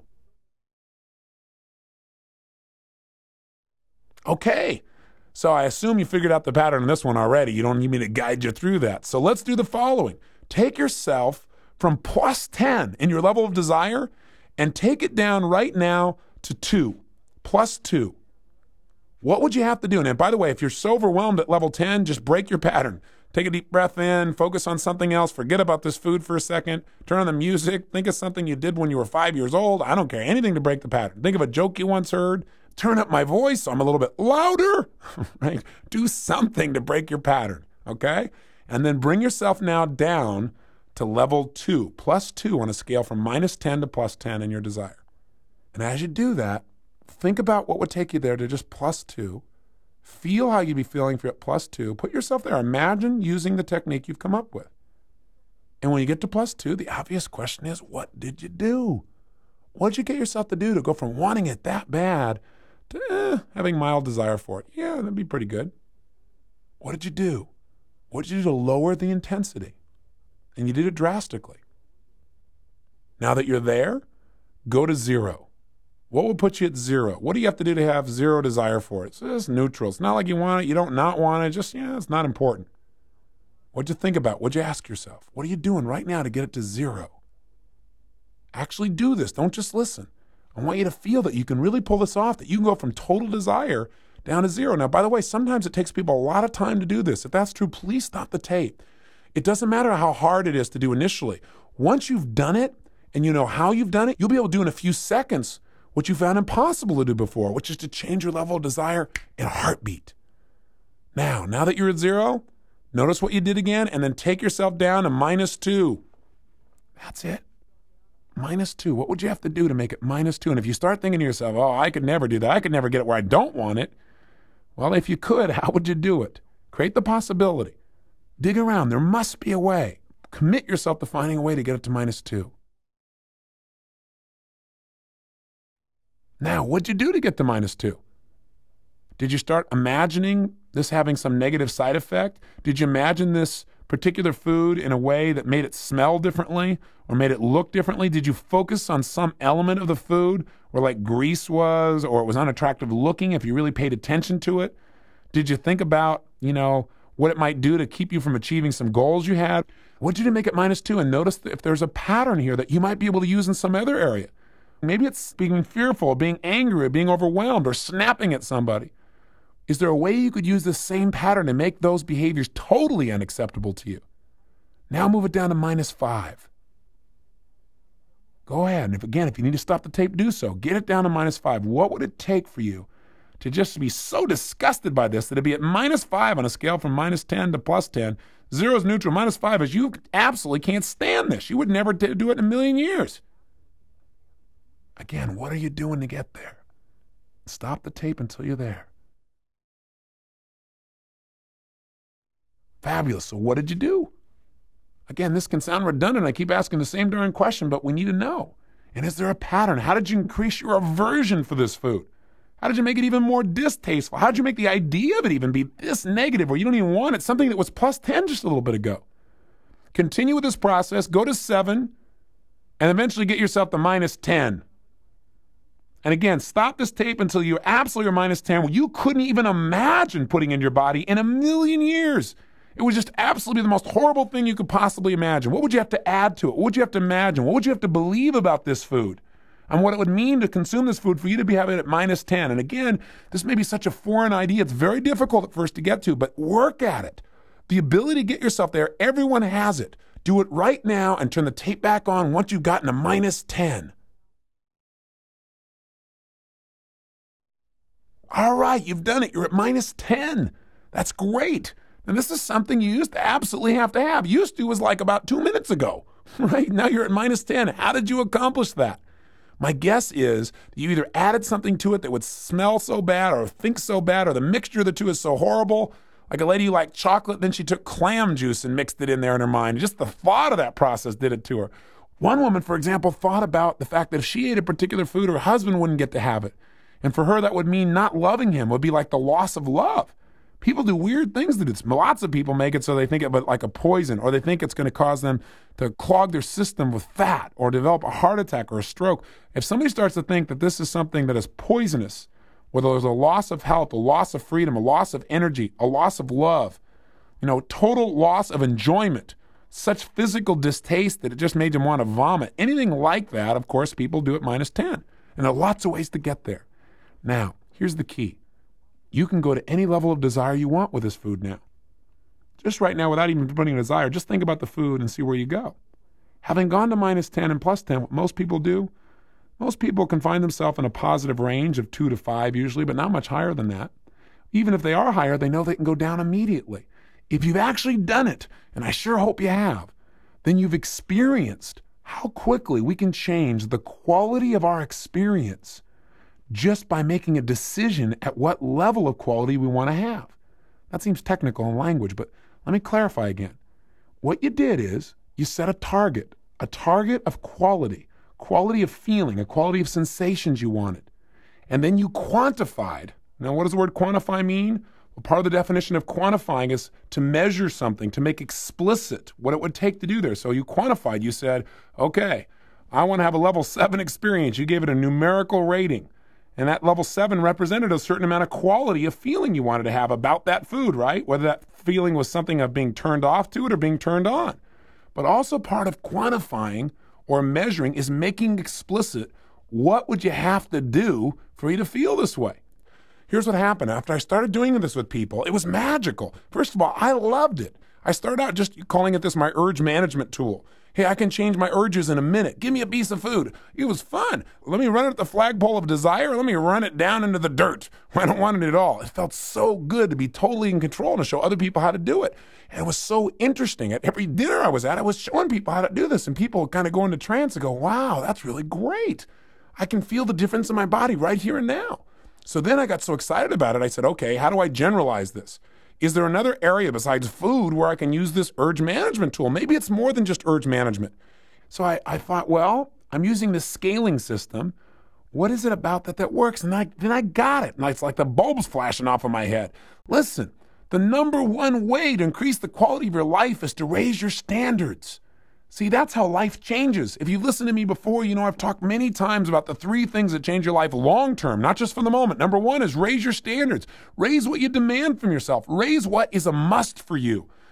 Okay, so I assume you figured out the pattern in this one already. You don't need me to guide you through that. So let's do the following. Take yourself from plus 10 in your level of desire and take it down right now to 2, plus 2. What would you have to do? And by the way, if you're so overwhelmed at level 10, just break your pattern. Take a deep breath in, focus on something else, forget about this food for a second, turn on the music, think of something you did when you were 5 years old. I don't care, anything to break the pattern. Think of a joke you once heard, turn up my voice so I'm a little bit louder, right? Do something to break your pattern, okay? And then bring yourself now down to level 2, plus 2 on a scale from minus 10 to plus 10 in your desire. And as you do that, think about what would take you there to just plus 2. Feel how you'd be feeling if you're at plus 2. Put yourself there. Imagine using the technique you've come up with. And when you get to plus 2, the obvious question is, what did you do? What did you get yourself to do to go from wanting it that bad to having mild desire for it? Yeah, that'd be pretty good. What did you do? What did you do to lower the intensity? And you did it drastically. Now that you're there, go to 0. What will put you at 0? What do you have to do to have 0 desire for it? It's just neutral. It's not like you want it, you don't not want it. Just, it's not important. What'd you think about? What'd you ask yourself? What are you doing right now to get it to 0? Actually do this. Don't just listen. I want you to feel that you can really pull this off, that you can go from total desire down to 0. Now, by the way, sometimes it takes people a lot of time to do this. If that's true, please stop the tape. It doesn't matter how hard it is to do initially. Once you've done it and you know how you've done it, you'll be able to do in a few seconds what you found impossible to do before, which is to change your level of desire in a heartbeat. Now that you're at 0, notice what you did again, and then take yourself down to minus 2. That's it. Minus 2. What would you have to do to make it minus 2? And if you start thinking to yourself, oh, I could never do that. I could never get it where I don't want it. Well, if you could, how would you do it? Create the possibility. Dig around. There must be a way. Commit yourself to finding a way to get it to minus 2. Now, what'd you do to get to minus 2? Did you start imagining this having some negative side effect? Did you imagine this particular food in a way that made it smell differently or made it look differently? Did you focus on some element of the food where like grease was, or it was unattractive looking if you really paid attention to it? Did you think about, what it might do to keep you from achieving some goals you had? What'd you do to make it minus 2? And notice if there's a pattern here that you might be able to use in some other area. Maybe it's being fearful, being angry, being overwhelmed, or snapping at somebody. Is there a way you could use this same pattern and make those behaviors totally unacceptable to you? Now move it down to -5. Go ahead. And if you need to stop the tape, do so. Get it down to -5. What would it take for you to just be so disgusted by this that it'd be at -5 on a scale from -10 to +10? 0 is neutral. -5 is you absolutely can't stand this. You would never do it in a million years. Again, what are you doing to get there? Stop the tape until you're there. Fabulous. So what did you do? Again, this can sound redundant. I keep asking the same darn question, but we need to know. And is there a pattern? How did you increase your aversion for this food? How did you make it even more distasteful? How did you make the idea of it even be this negative where you don't even want it, something that was +10 just a little bit ago? Continue with this process, go to 7, and eventually get yourself to -10. And again, stop this tape until you absolutely are -10, where you couldn't even imagine putting in your body in a million years. It would just absolutely be the most horrible thing you could possibly imagine. What would you have to add to it? What would you have to imagine? What would you have to believe about this food? And what it would mean to consume this food for you to be having it at -10. And again, this may be such a foreign idea. It's very difficult at first to get to, but work at it. The ability to get yourself there, everyone has it. Do it right now and turn the tape back on once you've gotten to -10. All right, you've done it. You're at -10. That's great. And this is something you used to absolutely have to have. Used to was like about 2 minutes ago, right? Now you're at -10. How did you accomplish that? My guess is that you either added something to it that would smell so bad or think so bad, or the mixture of the two is so horrible. Like a lady who liked chocolate, then she took clam juice and mixed it in there in her mind. Just the thought of that process did it to her. One woman, for example, thought about the fact that if she ate a particular food, her husband wouldn't get to have it. And for her, that would mean not loving him. It would be like the loss of love. People do weird things to this. Lots of people make it so they think it like a poison, or they think it's going to cause them to clog their system with fat or develop a heart attack or a stroke. If somebody starts to think that this is something that is poisonous, whether there's a loss of health, a loss of freedom, a loss of energy, a loss of love, total loss of enjoyment, such physical distaste that it just made them want to vomit, anything like that, of course, people do at -10. And there are lots of ways to get there. Now, here's the key. You can go to any level of desire you want with this food now. Just right now, without even putting a desire, just think about the food and see where you go. Having gone to -10 and +10, what most people do, most people can find themselves in a positive range of 2 to 5 usually, but not much higher than that. Even if they are higher, they know they can go down immediately. If you've actually done it, and I sure hope you have, then you've experienced how quickly we can change the quality of our experience just by making a decision at what level of quality we want to have. That seems technical in language, but let me clarify again. What you did is you set a target of quality of feeling, a quality of sensations you wanted. And then you quantified. Now, what does the word quantify mean? Well, part of the definition of quantifying is to measure something, to make explicit what it would take to do there. So you quantified. You said, okay, I want to have a level 7 experience. You gave it a numerical rating. And that level 7 represented a certain amount of quality of feeling you wanted to have about that food, right? Whether that feeling was something of being turned off to it or being turned on. But also part of quantifying or measuring is making explicit what would you have to do for you to feel this way. Here's what happened. After I started doing this with people, it was magical. First of all, I loved it. I started out just calling it my urge management tool. Hey, I can change my urges in a minute. Give me a piece of food. It was fun. Let me run it at the flagpole of desire. Let me run it down into the dirt. I don't want it at all. It felt so good to be totally in control and to show other people how to do it. And it was so interesting. At every dinner I was at, I was showing people how to do this. And people kind of go into trance and go, wow, that's really great. I can feel the difference in my body right here and now. So then I got so excited about it, I said, okay, how do I generalize this? Is there another area besides food where I can use this urge management tool? Maybe it's more than just urge management. So I thought, well, I'm using this scaling system. What is it about that works? And then I got it. And it's like the bulbs flashing off of my head. Listen, the number one way to increase the quality of your life is to raise your standards. See, that's how life changes. If you've listened to me before, I've talked many times about the 3 things that change your life long term, not just for the moment. Number 1 is raise your standards. Raise what you demand from yourself. Raise what is a must for you.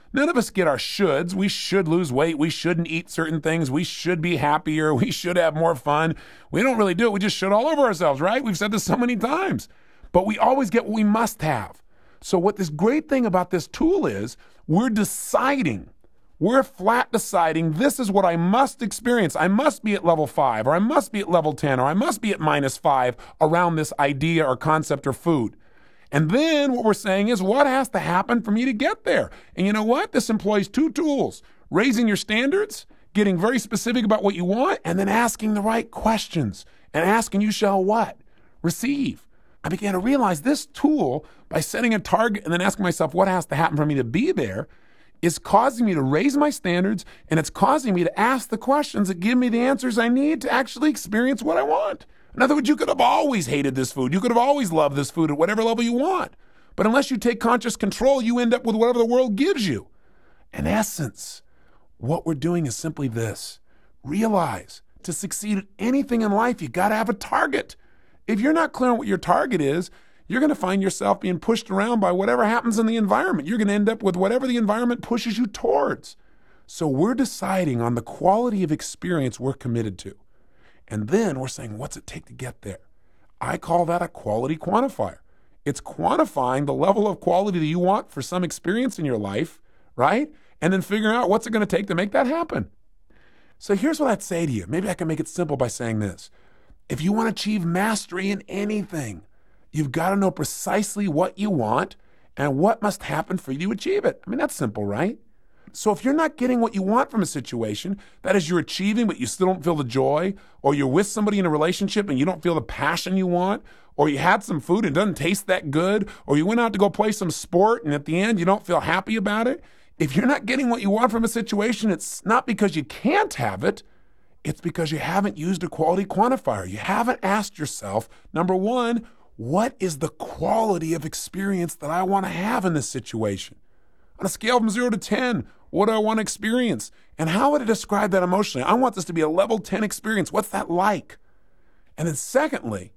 None of us get our shoulds. We should lose weight. We shouldn't eat certain things. We should be happier. We should have more fun. We don't really do it. We just should all over ourselves, right? We've said this so many times. But we always get what we must have. So what this great thing about this tool is, we're deciding. We're flat deciding this is what I must experience. I must be at level 5, or I must be at level 10, or I must be at -5 around this idea or concept or food. And then what we're saying is what has to happen for me to get there? And you know what? This employs 2 tools: raising your standards, getting very specific about what you want, and then asking the right questions. And asking, you shall what? Receive. I began to realize this tool, by setting a target and then asking myself what has to happen for me to be there, is causing me to raise my standards, and it's causing me to ask the questions that give me the answers I need to actually experience what I want. In other words, you could have always hated this food. You could have always loved this food at whatever level you want. But unless you take conscious control, you end up with whatever the world gives you. In essence, what we're doing is simply this. Realize, to succeed at anything in life, you got to have a target. If you're not clear on what your target is, you're going to find yourself being pushed around by whatever happens in the environment. You're going to end up with whatever the environment pushes you towards. So we're deciding on the quality of experience we're committed to. And then we're saying, what's it take to get there? I call that a quality quantifier. It's quantifying the level of quality that you want for some experience in your life, right? And then figuring out what's it going to take to make that happen. So here's what I'd say to you. Maybe I can make it simple by saying this. If you want to achieve mastery in anything, you've got to know precisely what you want and what must happen for you to achieve it. I mean, that's simple, right? So if you're not getting what you want from a situation, that is, you're achieving but you still don't feel the joy, or you're with somebody in a relationship and you don't feel the passion you want, or you had some food and it doesn't taste that good, or you went out to go play some sport and at the end you don't feel happy about it. If you're not getting what you want from a situation, it's not because you can't have it. It's because you haven't used a quality quantifier. You haven't asked yourself, number one, what is the quality of experience that I want to have in this situation? On a scale from 0 to 10, what do I want to experience? And how would I describe that emotionally? I want this to be a level 10 experience. What's that like? And then secondly,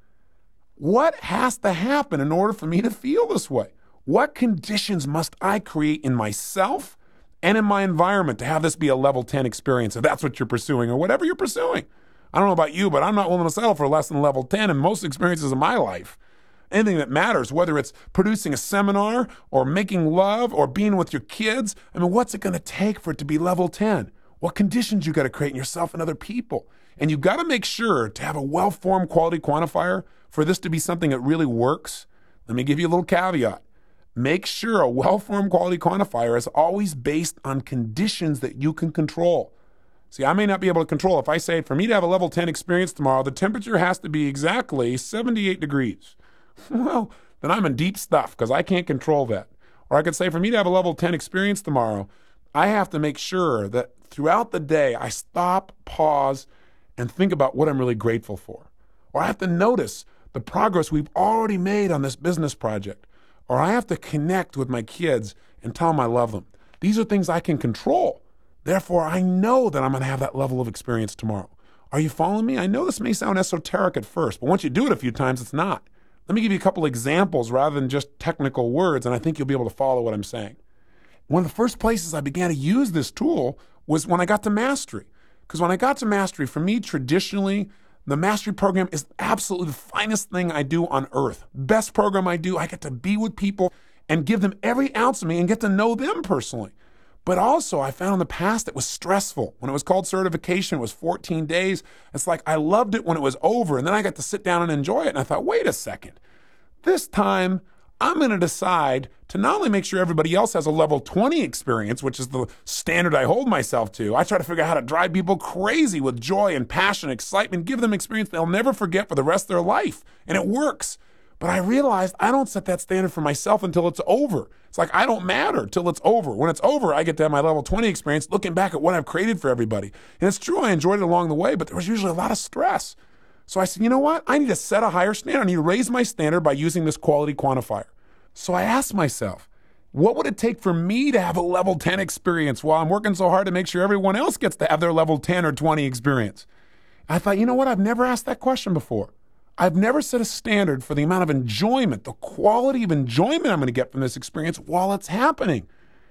what has to happen in order for me to feel this way? What conditions must I create in myself and in my environment to have this be a level 10 experience, if that's what you're pursuing or whatever you're pursuing? I don't know about you, but I'm not willing to settle for less than level 10 in most experiences of my life. Anything that matters, whether it's producing a seminar or making love or being with your kids, I mean, what's it going to take for it to be level 10? What conditions you got to create in yourself and other people? And you've got to make sure to have a well-formed quality quantifier for this to be something that really works. Let me give you a little caveat. Make sure a well-formed quality quantifier is always based on conditions that you can control. See, I may not be able to control. If I say, for me to have a level 10 experience tomorrow, the temperature has to be exactly 78 degrees. Well, then I'm in deep stuff because I can't control that. Or I could say, for me to have a level 10 experience tomorrow, I have to make sure that throughout the day I stop, pause, and think about what I'm really grateful for. Or I have to notice the progress we've already made on this business project. Or I have to connect with my kids and tell them I love them. These are things I can control. Therefore, I know that I'm going to have that level of experience tomorrow. Are you following me? I know this may sound esoteric at first, but once you do it a few times, it's not. Let me give you a couple examples rather than just technical words, and I think you'll be able to follow what I'm saying. One of the first places I began to use this tool was when I got to Mastery. Because when I got to Mastery, for me, traditionally, the Mastery program is absolutely the finest thing I do on earth. Best program I do. I get to be with people and give them every ounce of me and get to know them personally. But also, I found in the past it was stressful. When it was called certification, it was 14 days. It's like I loved it when it was over, and then I got to sit down and enjoy it. And I thought, wait a second. This time, I'm going to decide to not only make sure everybody else has a level 20 experience, which is the standard I hold myself to. I try to figure out how to drive people crazy with joy and passion, excitement, give them experience they'll never forget for the rest of their life. And it works. But I realized I don't set that standard for myself until it's over. It's like I don't matter till it's over. When it's over, I get to have my level 20 experience looking back at what I've created for everybody. And it's true, I enjoyed it along the way, but there was usually a lot of stress. So I said, you know what? I need to set a higher standard. I need to raise my standard by using this quality quantifier. So I asked myself, what would it take for me to have a level 10 experience while I'm working so hard to make sure everyone else gets to have their level 10 or 20 experience? I thought, you know what? I've never asked that question before. I've never set a standard for the amount of enjoyment, the quality of enjoyment I'm going to get from this experience while it's happening.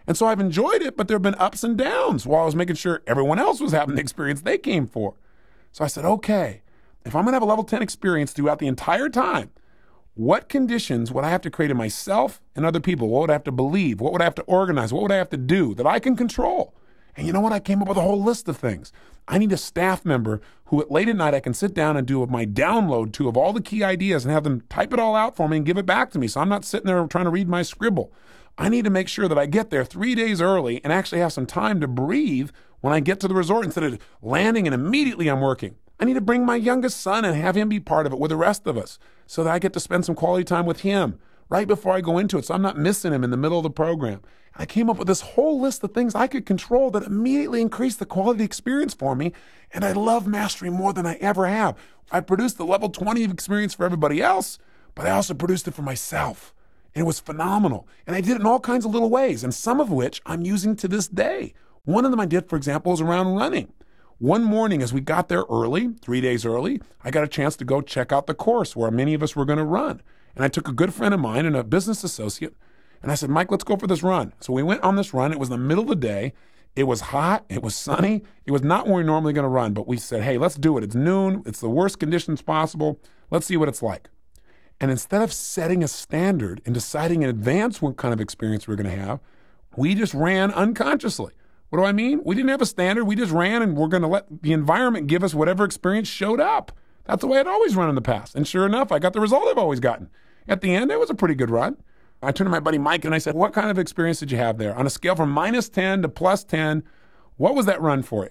And so I've enjoyed it, but there have been ups and downs while I was making sure everyone else was having the experience they came for. So I said, okay, if I'm going to have a level 10 experience throughout the entire time, what conditions would I have to create in myself and other people? What would I have to believe? What would I have to organize? What would I have to do that I can control? And you know what? I came up with a whole list of things. I need a staff member who late at night I can sit down and do my download to of all the key ideas and have them type it all out for me and give it back to me. So I'm not sitting there trying to read my scribble. I need to make sure that I get there 3 days early and actually have some time to breathe when I get to the resort instead of landing and immediately I'm working. I need to bring my youngest son and have him be part of it with the rest of us so that I get to spend some quality time with him right before I go into it so I'm not missing him in the middle of the program. I came up with this whole list of things I could control that immediately increased the quality experience for me, and I love mastery more than I ever have. I produced the level 20 of experience for everybody else, but I also produced it for myself, and it was phenomenal. And I did it in all kinds of little ways, and some of which I'm using to this day. One of them I did, for example, was around running. One morning as we got there early, 3 days early, I got a chance to go check out the course where many of us were going to run. And I took a good friend of mine and a business associate, and I said, Mike, let's go for this run. So we went on this run. It was the middle of the day. It was hot. It was sunny. It was not where we're normally going to run, but we said, hey, let's do it. It's noon. It's the worst conditions possible. Let's see what it's like. And instead of setting a standard and deciding in advance what kind of experience we're going to have, we just ran unconsciously. What do I mean? We didn't have a standard. We just ran, and we're going to let the environment give us whatever experience showed up. That's the way I'd always run in the past. And sure enough, I got the result I've always gotten. At the end, it was a pretty good run. I turned to my buddy Mike and I said, what kind of experience did you have there? On a scale from -10 to +10, what was that run for you?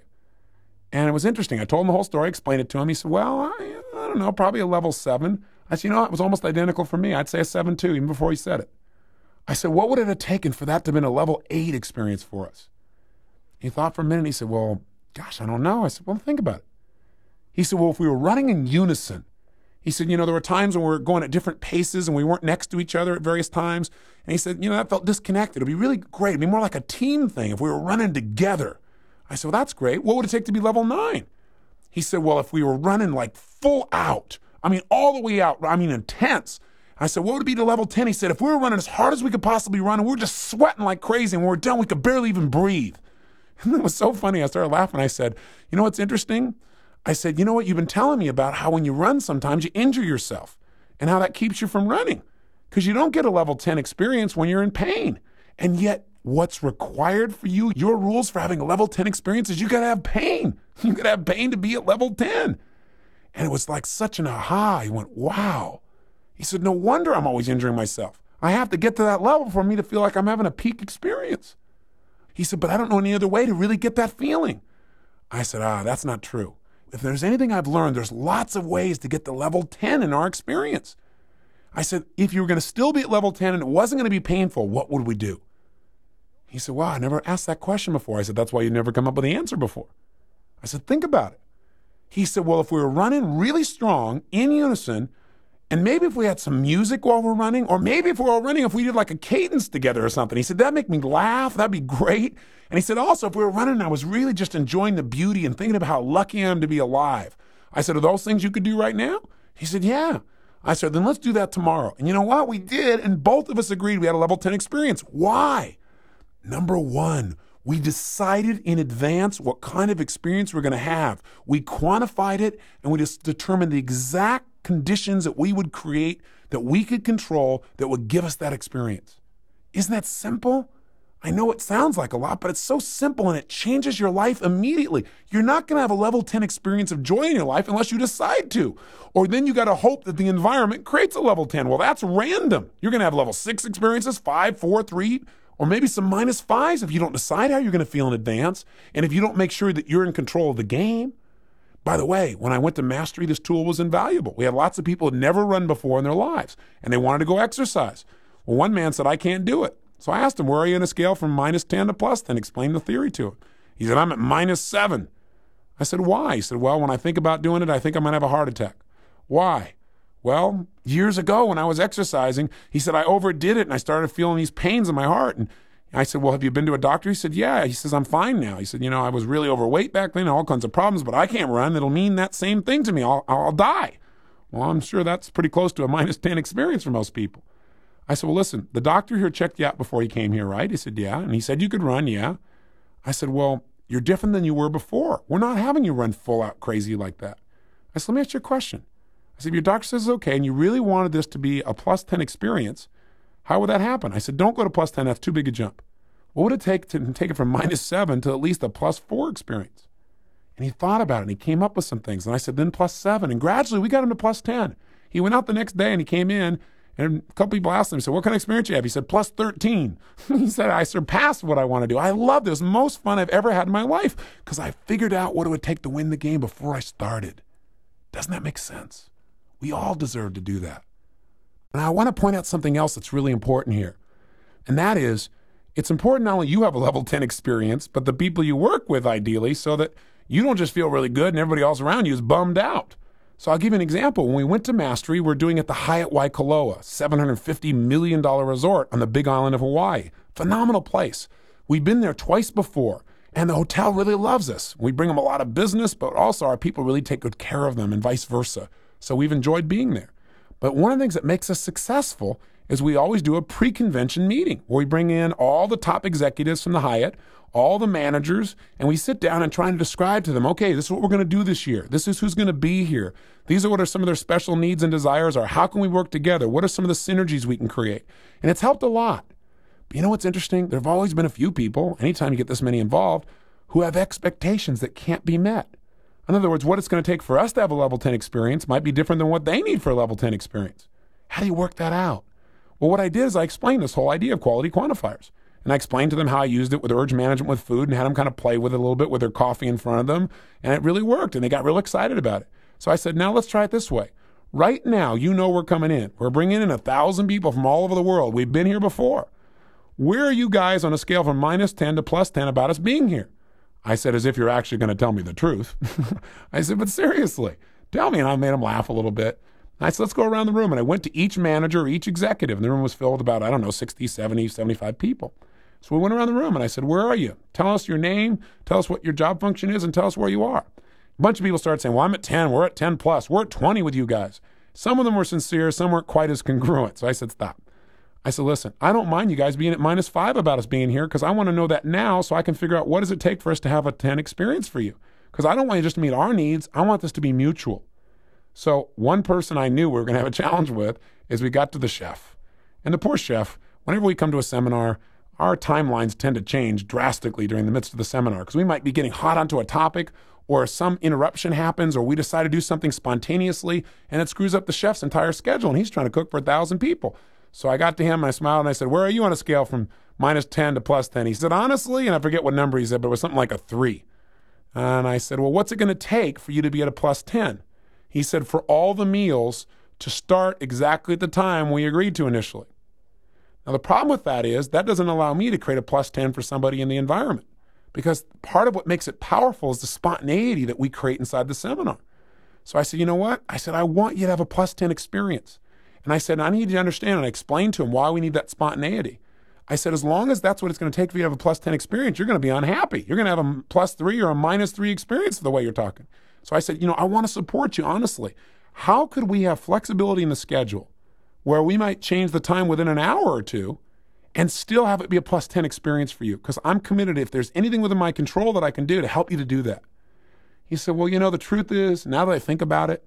And it was interesting. I told him the whole story, explained it to him. He said, well, I don't know, probably a level 7. I said, it was almost identical for me. I'd say a 7 too, even before he said it. I said, what would it have taken for that to have been a level 8 experience for us? He thought for a minute and he said, well, gosh, I don't know. I said, well, think about it. He said, well, if we were running in unison, he said, there were times when we were going at different paces and we weren't next to each other at various times. And he said, that felt disconnected. It'd be really great. It'd be more like a team thing if we were running together. I said, well, that's great. What would it take to be level 9? He said, well, if we were running like full out, all the way out, intense. I said, what would it be to level 10? He said, if we were running as hard as we could possibly run and we were just sweating like crazy and when we were done, we could barely even breathe. And it was so funny. I started laughing. I said, what's interesting? I said, what you've been telling me about how when you run sometimes you injure yourself and how that keeps you from running because you don't get a level 10 experience when you're in pain. And yet what's required for you, your rules for having a level 10 experience is you got to have pain. You got to have pain to be at level 10. And it was like such an aha. He went, wow. He said, no wonder I'm always injuring myself. I have to get to that level for me to feel like I'm having a peak experience. He said, but I don't know any other way to really get that feeling. I said, that's not true. If there's anything I've learned, there's lots of ways to get to level 10 in our experience. I said, if you were going to still be at level 10 and it wasn't going to be painful, what would we do? He said, wow, I never asked that question before. I said, that's why you never come up with the answer before. I said, think about it. He said, well, if we were running really strong in unison, and maybe if we had some music while we're running, or maybe if we were running, if we did like a cadence together or something. He said, that'd make me laugh. That'd be great. And he said, also, if we were running and I was really just enjoying the beauty and thinking about how lucky I am to be alive. I said, are those things you could do right now? He said, yeah. I said, then let's do that tomorrow. And you know what? We did, and both of us agreed we had a level 10 experience. Why? Number one, we decided in advance what kind of experience we're going to have. We quantified it, and we just determined the exact conditions that we would create, that we could control, that would give us that experience. Isn't that simple? I know it sounds like a lot, but it's so simple and it changes your life immediately. You're not going to have a level 10 experience of joy in your life unless you decide to. Or then you got to hope that the environment creates a level 10. Well, that's random. You're going to have level 6 experiences, 5, 4, 3, or maybe some -5s if you don't decide how you're going to feel in advance and if you don't make sure that you're in control of the game. By the way, when I went to Mastery, this tool was invaluable. We had lots of people who had never run before in their lives, and they wanted to go exercise. Well, one man said, I can't do it. So I asked him, where are you in a scale from -10 to +10? Explained the theory to him. He said, I'm at -7. I said, why? He said, well, when I think about doing it, I think I might have a heart attack. Why? Well, years ago when I was exercising, he said, I overdid it and I started feeling these pains in my heart. And I said, well, have you been to a doctor? He said, yeah. He says, I'm fine now. He said, I was really overweight back then, all kinds of problems, but I can't run. It'll mean that same thing to me. I'll die. Well, I'm sure that's pretty close to a -10 experience for most people. I said, well, listen, the doctor here checked you out before he came here, right? He said, yeah. And he said you could run, yeah. I said, well, you're different than you were before. We're not having you run full out crazy like that. I said, let me ask you a question. I said, if your doctor says it's okay and you really wanted this to be a plus 10 experience, how would that happen? I said, don't go to plus 10. That's too big a jump. What would it take to take it from -7 to at least a +4 experience? And he thought about it and he came up with some things. And I said, then +7. And gradually we got him to +10. He went out the next day and he came in and a couple people asked him, he said, what kind of experience do you have? He said, +13. He said, I surpassed what I want to do. I love this. Most fun I've ever had in my life because I figured out what it would take to win the game before I started. Doesn't that make sense? We all deserve to do that. And I want to point out something else that's really important here. And that is, it's important not only you have a level 10 experience, but the people you work with ideally, so that you don't just feel really good and everybody else around you is bummed out. So I'll give you an example. When we went to Mastery, we're doing it at the Hyatt Waikoloa, $750 million resort on the Big Island of Hawaii. Phenomenal place. We've been there twice before, and the hotel really loves us. We bring them a lot of business, but also our people really take good care of them and vice versa. So we've enjoyed being there. But one of the things that makes us successful is we always do a pre-convention meeting where we bring in all the top executives from the Hyatt, all the managers, and we sit down and try to describe to them, okay, this is what we're going to do this year. This is who's going to be here. These are what are some of their special needs and desires are. How can we work together? What are some of the synergies we can create? And it's helped a lot. But you know what's interesting? There have always been a few people, anytime you get this many involved, who have expectations that can't be met. In other words, what it's going to take for us to have a level 10 experience might be different than what they need for a level 10 experience. How do you work that out? Well, what I did is I explained this whole idea of quality quantifiers. And I explained to them how I used it with urge management with food and had them kind of play with it a little bit with their coffee in front of them. And it really worked. And they got real excited about it. So I said, now let's try it this way. Right now, you know we're coming in. We're bringing in 1,000 people from all over the world. We've been here before. Where are you guys on a scale from -10 to +10 about us being here? I said, as if you're actually going to tell me the truth. I said, but seriously, tell me. And I made them laugh a little bit. I said, let's go around the room. And I went to each manager, each executive. And the room was filled with about, 60, 70, 75 people. So we went around the room and I said, where are you? Tell us your name, tell us what your job function is, and tell us where you are. A bunch of people started saying, well, I'm at 10, we're at 10 plus, we're at 20 with you guys. Some of them were sincere, some weren't quite as congruent. So I said, stop. I said, listen, I don't mind you guys being at -5 about us being here because I want to know that now so I can figure out what does it take for us to have a 10 experience for you. Because I don't want you just to meet our needs, I want this to be mutual. So one person I knew we were going to have a challenge with is we got to the chef. And the poor chef, whenever we come to a seminar, our timelines tend to change drastically during the midst of the seminar because we might be getting hot onto a topic or some interruption happens or we decide to do something spontaneously and it screws up the chef's entire schedule and he's trying to cook for 1,000 people. So I got to him and I smiled and I said, where are you on a scale from -10 to +10? He said, honestly, and I forget what number he said, but it was something like a 3. And I said, well, what's it going to take for you to be at a +10? He said, for all the meals to start exactly at the time we agreed to initially. Now, the problem with that is that doesn't allow me to create a +10 for somebody in the environment because part of what makes it powerful is the spontaneity that we create inside the seminar. So I said, you know what? I said, I want you to have a +10 experience. And I said, I need you to understand, and I explained to him why we need that spontaneity. I said, as long as that's what it's going to take for you to have a +10 experience, you're going to be unhappy. You're going to have a +3 or a -3 experience the way you're talking. So I said, I want to support you, honestly. How could we have flexibility in the schedule where we might change the time within an hour or two and still have it be a +10 experience for you? Because I'm committed if there's anything within my control that I can do to help you to do that. He said, well, the truth is, now that I think about it,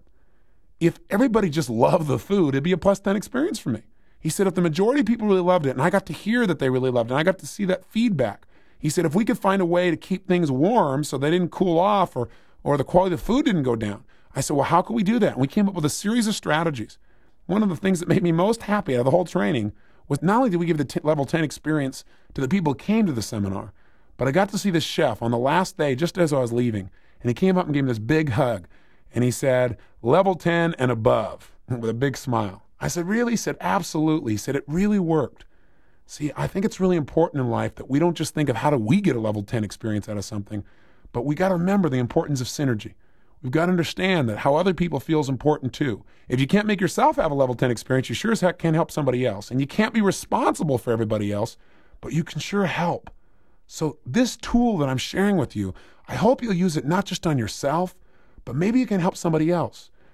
if everybody just loved the food, it'd be a +10 experience for me. He said, if the majority of people really loved it, and I got to hear that they really loved it, and I got to see that feedback. He said, if we could find a way to keep things warm so they didn't cool off or the quality of the food didn't go down. I said, well, how could we do that? And we came up with a series of strategies. One of the things that made me most happy out of the whole training was not only did we give the level 10 experience to the people who came to the seminar, but I got to see the chef on the last day just as I was leaving. And he came up and gave me this big hug. And he said, level 10 and above, with a big smile. I said, really? He said, absolutely. He said, it really worked. See, I think it's really important in life that we don't just think of how do we get a level 10 experience out of something, but we got to remember the importance of synergy. We've got to understand that how other people feel is important too. If you can't make yourself have a level 10 experience, you sure as heck can't help somebody else. And you can't be responsible for everybody else, but you can sure help. So this tool that I'm sharing with you, I hope you'll use it not just on yourself, but maybe you can help somebody else.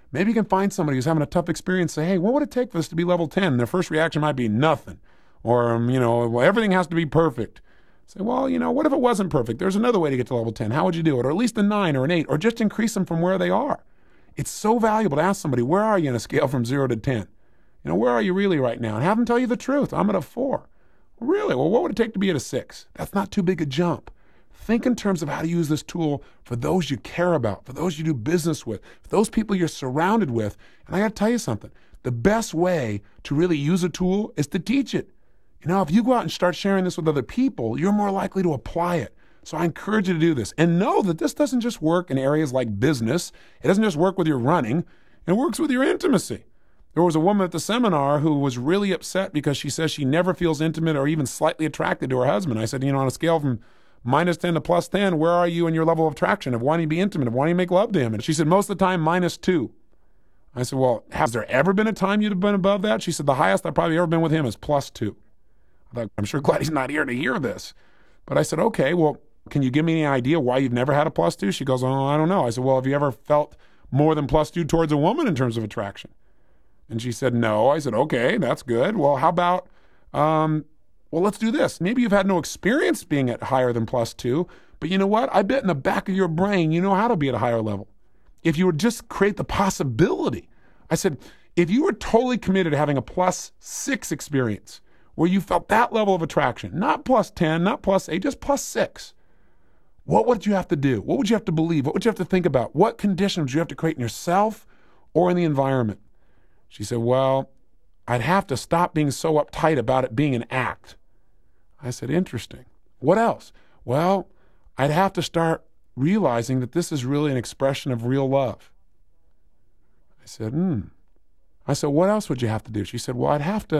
Maybe you can find somebody who's having a tough experience, say, hey, what would it take for this to be level 10? And their first reaction might be nothing. Or, well, everything has to be perfect. Say, well, what if it wasn't perfect? There's another way to get to level 10. How would you do it? Or at least a 9 or an 8, or just increase them from where they are. It's so valuable to ask somebody, where are you on a scale from 0 to 10? Where are you really right now? And have them tell you the truth. I'm at a 4. Really? Well, what would it take to be at a 6? That's not too big a jump. Think in terms of how to use this tool for those you care about, for those you do business with, for those people you're surrounded with. And I got to tell you something. The best way to really use a tool is to teach it. If you go out and start sharing this with other people, you're more likely to apply it. So I encourage you to do this. And know that this doesn't just work in areas like business. It doesn't just work with your running. It works with your intimacy. There was a woman at the seminar who was really upset because she says she never feels intimate or even slightly attracted to her husband. I said, on a scale from -10 to +10, where are you in your level of attraction, of wanting to be intimate, of wanting to make love to him? And she said, most of the time, -2. I said, well, has there ever been a time you'd have been above that? She said, the highest I've probably ever been with him is +2. I thought, I'm sure glad he's not here to hear this. But I said, okay, well, can you give me any idea why you've never had a +2? She goes, oh, I don't know. I said, well, have you ever felt more than +2 towards a woman in terms of attraction? And she said, no. I said, okay, that's good. Well, how about, let's do this. Maybe you've had no experience being at higher than +2, but you know what? I bet in the back of your brain, you know how to be at a higher level. If you would just create the possibility. I said, if you were totally committed to having a +6 experience, where you felt that level of attraction, not +10, not +8, just +6, what would you have to do? What would you have to believe? What would you have to think about? What conditions would you have to create in yourself or in the environment? She said, well, I'd have to stop being so uptight about it being an act. I said, interesting. What else? Well, I'd have to start realizing that this is really an expression of real love. I said, I said, what else would you have to do? She said, well,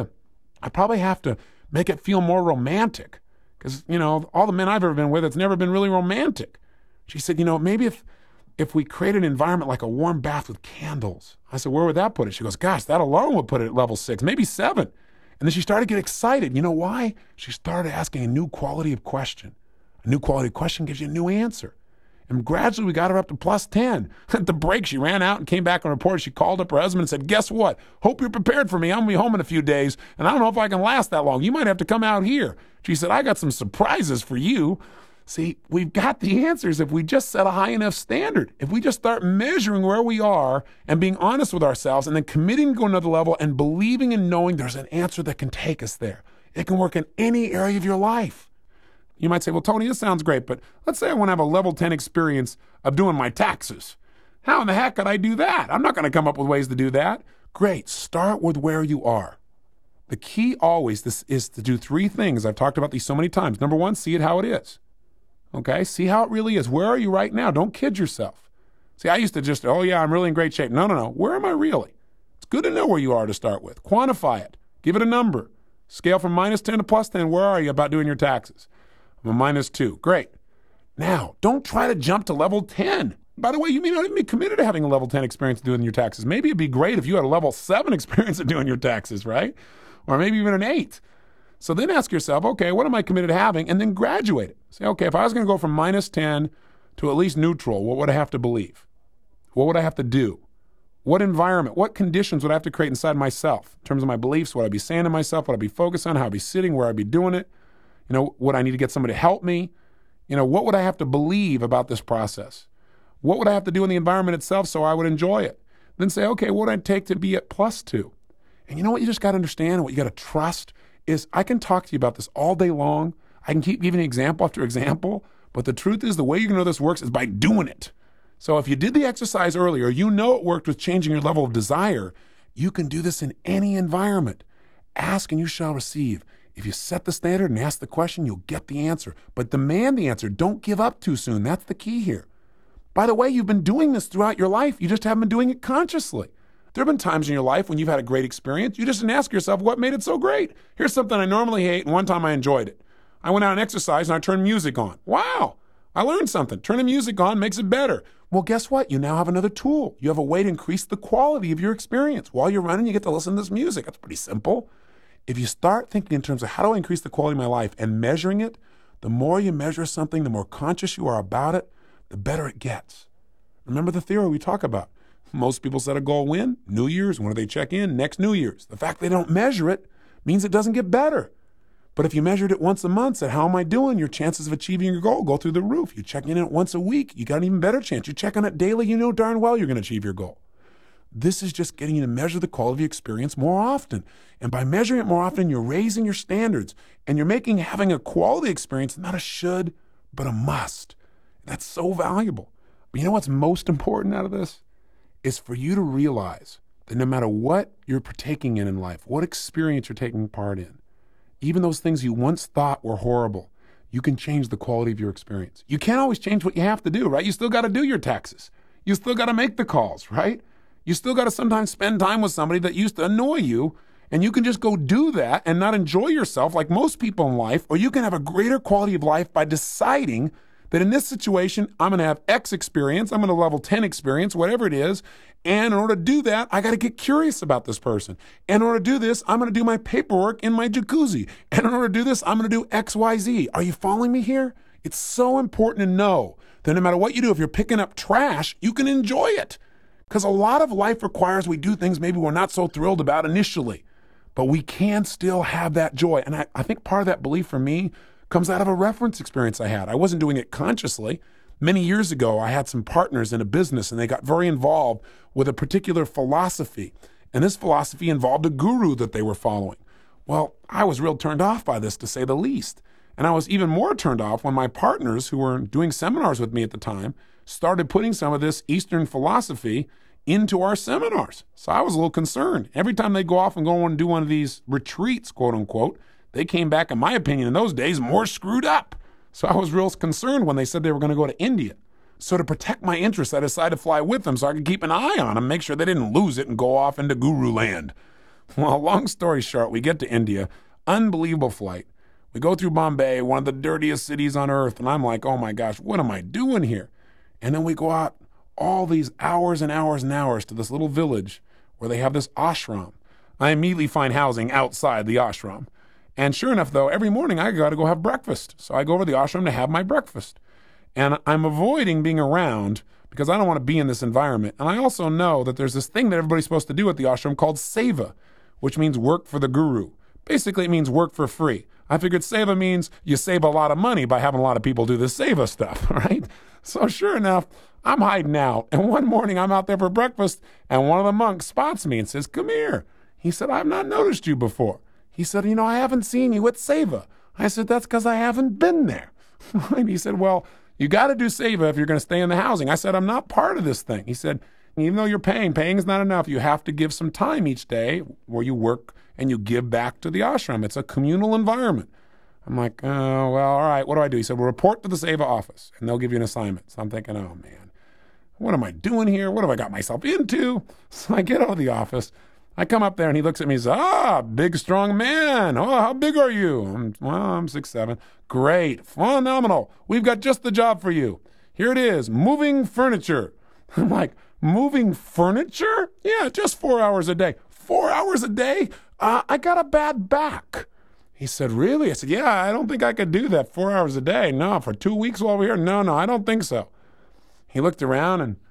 I'd probably have to make it feel more romantic. Because, all the men I've ever been with, it's never been really romantic. She said, maybe if we create an environment like a warm bath with candles. I said, where would that put it? She goes, gosh, that alone would put it at level 6, maybe 7. And then she started to get excited. You know why? She started asking a new quality of question. A new quality of question gives you a new answer. And gradually we got her up to +10. At the break, she ran out and came back and reported. She called up her husband and said, guess what? Hope you're prepared for me. I'm going to be home in a few days, and I don't know if I can last that long. You might have to come out here. She said, I got some surprises for you. See, we've got the answers if we just set a high enough standard. If we just start measuring where we are and being honest with ourselves and then committing to go another level and believing and knowing there's an answer that can take us there. It can work in any area of your life. You might say, well, Tony, this sounds great, but let's say I want to have a level 10 experience of doing my taxes. How in the heck could I do that? I'm not going to come up with ways to do that. Great. Start with where you are. The key always is to do 3 things. I've talked about these so many times. Number 1, see it how it is. Okay? See how it really is. Where are you right now? Don't kid yourself. See, I used to just, oh yeah, I'm really in great shape. No. Where am I really? It's good to know where you are to start with. Quantify it. Give it a number. Scale from -10 to +10. Where are you about doing your taxes? I'm a -2. Great. Now, don't try to jump to level 10. By the way, you may not even be committed to having a level 10 experience doing your taxes. Maybe it'd be great if you had a level 7 experience of doing your taxes, right? Or maybe even an 8. So then ask yourself, okay, what am I committed to having? And then graduate it. Say, okay, if I was going to go from -10 to at least neutral, what would I have to believe? What would I have to do? What environment, what conditions would I have to create inside myself in terms of my beliefs? What I'd be saying to myself? What I'd be focused on? How I'd be sitting? Where I'd be doing it? Would I need to get somebody to help me? What would I have to believe about this process? What would I have to do in the environment itself so I would enjoy it? Then say, okay, what would it take to be at +2? And you know what you just got to understand, what you got to trust is I can talk to you about this all day long. I can keep giving example after example, but the truth is the way you're going to know this works is by doing it. So if you did the exercise earlier, you know it worked with changing your level of desire, you can do this in any environment. Ask and you shall receive. If you set the standard and ask the question, you'll get the answer. But demand the answer. Don't give up too soon. That's the key here. By the way, you've been doing this throughout your life. You just haven't been doing it consciously. There have been times in your life when you've had a great experience. You just didn't ask yourself what made it so great. Here's something I normally hate, and one time I enjoyed it. I went out and exercised, and I turned music on. Wow, I learned something. Turning music on makes it better. Well, guess what? You now have another tool. You have a way to increase the quality of your experience. While you're running, you get to listen to this music. That's pretty simple. If you start thinking in terms of how do I increase the quality of my life and measuring it, the more you measure something, the more conscious you are about it, the better it gets. Remember the theory we talk about. Most people set a goal when? New Year's. When do they check in? Next New Year's. The fact they don't measure it means it doesn't get better. But if you measured it once a month, said, how am I doing? Your chances of achieving your goal go through the roof. You check in it once a week, you got an even better chance. You check on it daily, you know darn well you're going to achieve your goal. This is just getting you to measure the quality of your experience more often. And by measuring it more often, you're raising your standards and you're making having a quality experience not a should, but a must. That's so valuable. But you know what's most important out of this? Is for you to realize that no matter what you're partaking in life, what experience you're taking part in, even those things you once thought were horrible, you can change the quality of your experience. You can't always change what you have to do, right? You still got to do your taxes. You still got to make the calls, right? You still got to sometimes spend time with somebody that used to annoy you, and you can just go do that and not enjoy yourself like most people in life, or you can have a greater quality of life by deciding that in this situation, I'm going to have X experience, I'm going to level 10 experience, whatever it is, and in order to do that, I got to get curious about this person. And in order to do this, I'm going to do my paperwork in my jacuzzi. And in order to do this, I'm going to do X, Y, Z. Are you following me here? It's so important to know that no matter what you do, if you're picking up trash, you can enjoy it. Because a lot of life requires we do things maybe we're not so thrilled about initially, but we can still have that joy. And I think part of that belief for me comes out of a reference experience I had. I wasn't doing it consciously. Many years ago, I had some partners in a business and they got very involved with a particular philosophy. And this philosophy involved a guru that they were following. Well, I was real turned off by this, to say the least. And I was even more turned off when my partners who were doing seminars with me at the time started putting some of this Eastern philosophy into our seminars. So I was a little concerned. Every time they go off and go and do one of these retreats, quote unquote, they came back, in my opinion, in those days, more screwed up. So I was real concerned when they said they were going to go to India. So to protect my interests, I decided to fly with them so I could keep an eye on them, make sure they didn't lose it and go off into guru land. Well, long story short, we get to India, unbelievable flight. We go through Bombay, one of the dirtiest cities on earth, and I'm like, oh my gosh, what am I doing here? And then we go out all these hours and hours and hours to this little village where they have this ashram. I immediately find housing outside the ashram. And sure enough, though, every morning I got to go have breakfast. So I go over to the ashram to have my breakfast. And I'm avoiding being around because I don't want to be in this environment. And I also know that there's this thing that everybody's supposed to do at the ashram called seva, which means work for the guru. Basically, it means work for free. I figured seva means you save a lot of money by having a lot of people do this seva stuff, right? So sure enough, I'm hiding out. And one morning I'm out there for breakfast and one of the monks spots me and says, come here. He said, I've not noticed you before. He said, I haven't seen you at seva. I said, that's because I haven't been there. And he said, well, you got to do seva if you're going to stay in the housing. I said, I'm not part of this thing. He said, even though you're paying is not enough. You have to give some time each day where you work and you give back to the ashram. It's a communal environment. I'm like, oh, well, all right, what do I do? He said, well, report to the seva office and they'll give you an assignment. So I'm thinking, oh man, what am I doing here? What have I got myself into? So I get out of the office. I come up there and he looks at me and says, big, strong man. Oh, how big are you? I'm 6'7". Great, phenomenal. We've got just the job for you. Here it is, moving furniture. I'm like, moving furniture? Yeah, just 4 hours a day. 4 hours a day? I got a bad back. He said, really? I said, yeah, I don't think I could do that 4 hours a day. No, for 2 weeks while we're here? No, I don't think so. He looked around and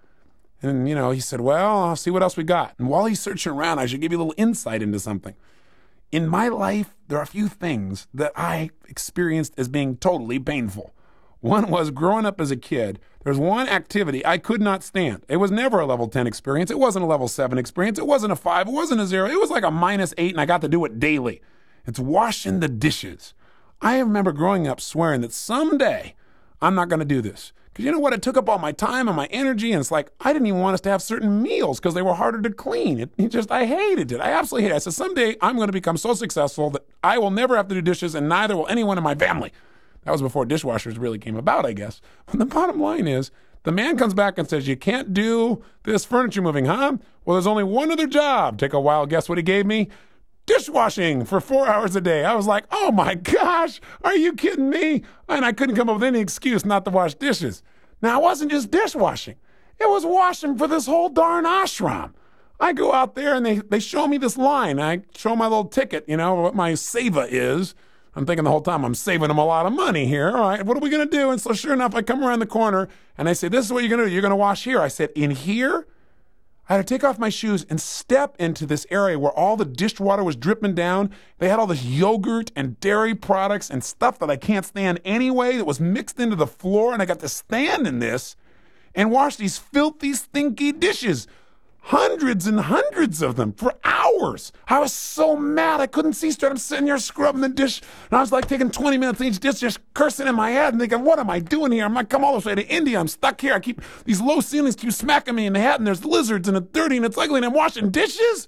he said, well, I'll see what else we got. And while he's searching around, I should give you a little insight into something. In my life, there are a few things that I experienced as being totally painful. One was growing up as a kid, there's one activity I could not stand. It was never a level 10 experience. It wasn't a level 7 experience. It wasn't a 5. It wasn't a 0. It was like a -8, and I got to do it daily. It's washing the dishes. I remember growing up swearing that someday I'm not going to do this. Because you know what? It took up all my time and my energy, and it's like I didn't even want us to have certain meals because they were harder to clean. I hated it. I absolutely hated it. I said, someday I'm going to become so successful that I will never have to do dishes, and neither will anyone in my family. That was before dishwashers really came about, I guess. But the bottom line is, the man comes back and says, you can't do this furniture moving, huh? Well, there's only one other job. Take a wild guess what he gave me? Dishwashing for 4 hours a day. I was like, oh my gosh, are you kidding me? And I couldn't come up with any excuse not to wash dishes. Now, it wasn't just dishwashing. It was washing for this whole darn ashram. I go out there and they show me this line. I show my little ticket, what my seva is. I'm thinking the whole time, I'm saving them a lot of money here. All right, what are we going to do? And so sure enough, I come around the corner and I say, this is what you're going to do. You're going to wash here. I said, in here? I had to take off my shoes and step into this area where all the dishwater was dripping down. They had all this yogurt and dairy products and stuff that I can't stand anyway that was mixed into the floor, and I got to stand in this and wash these filthy, stinky dishes. Hundreds and hundreds of them for hours. I was so mad I couldn't see straight. I'm sitting here scrubbing the dish, and I was like taking 20 minutes each dish, just cursing in my head and thinking, what am I doing here? I'm like, come all this way to India. I'm stuck here. I keep these low ceilings keep smacking me in the head, and there's lizards, and it's dirty, and it's ugly, and I'm washing dishes.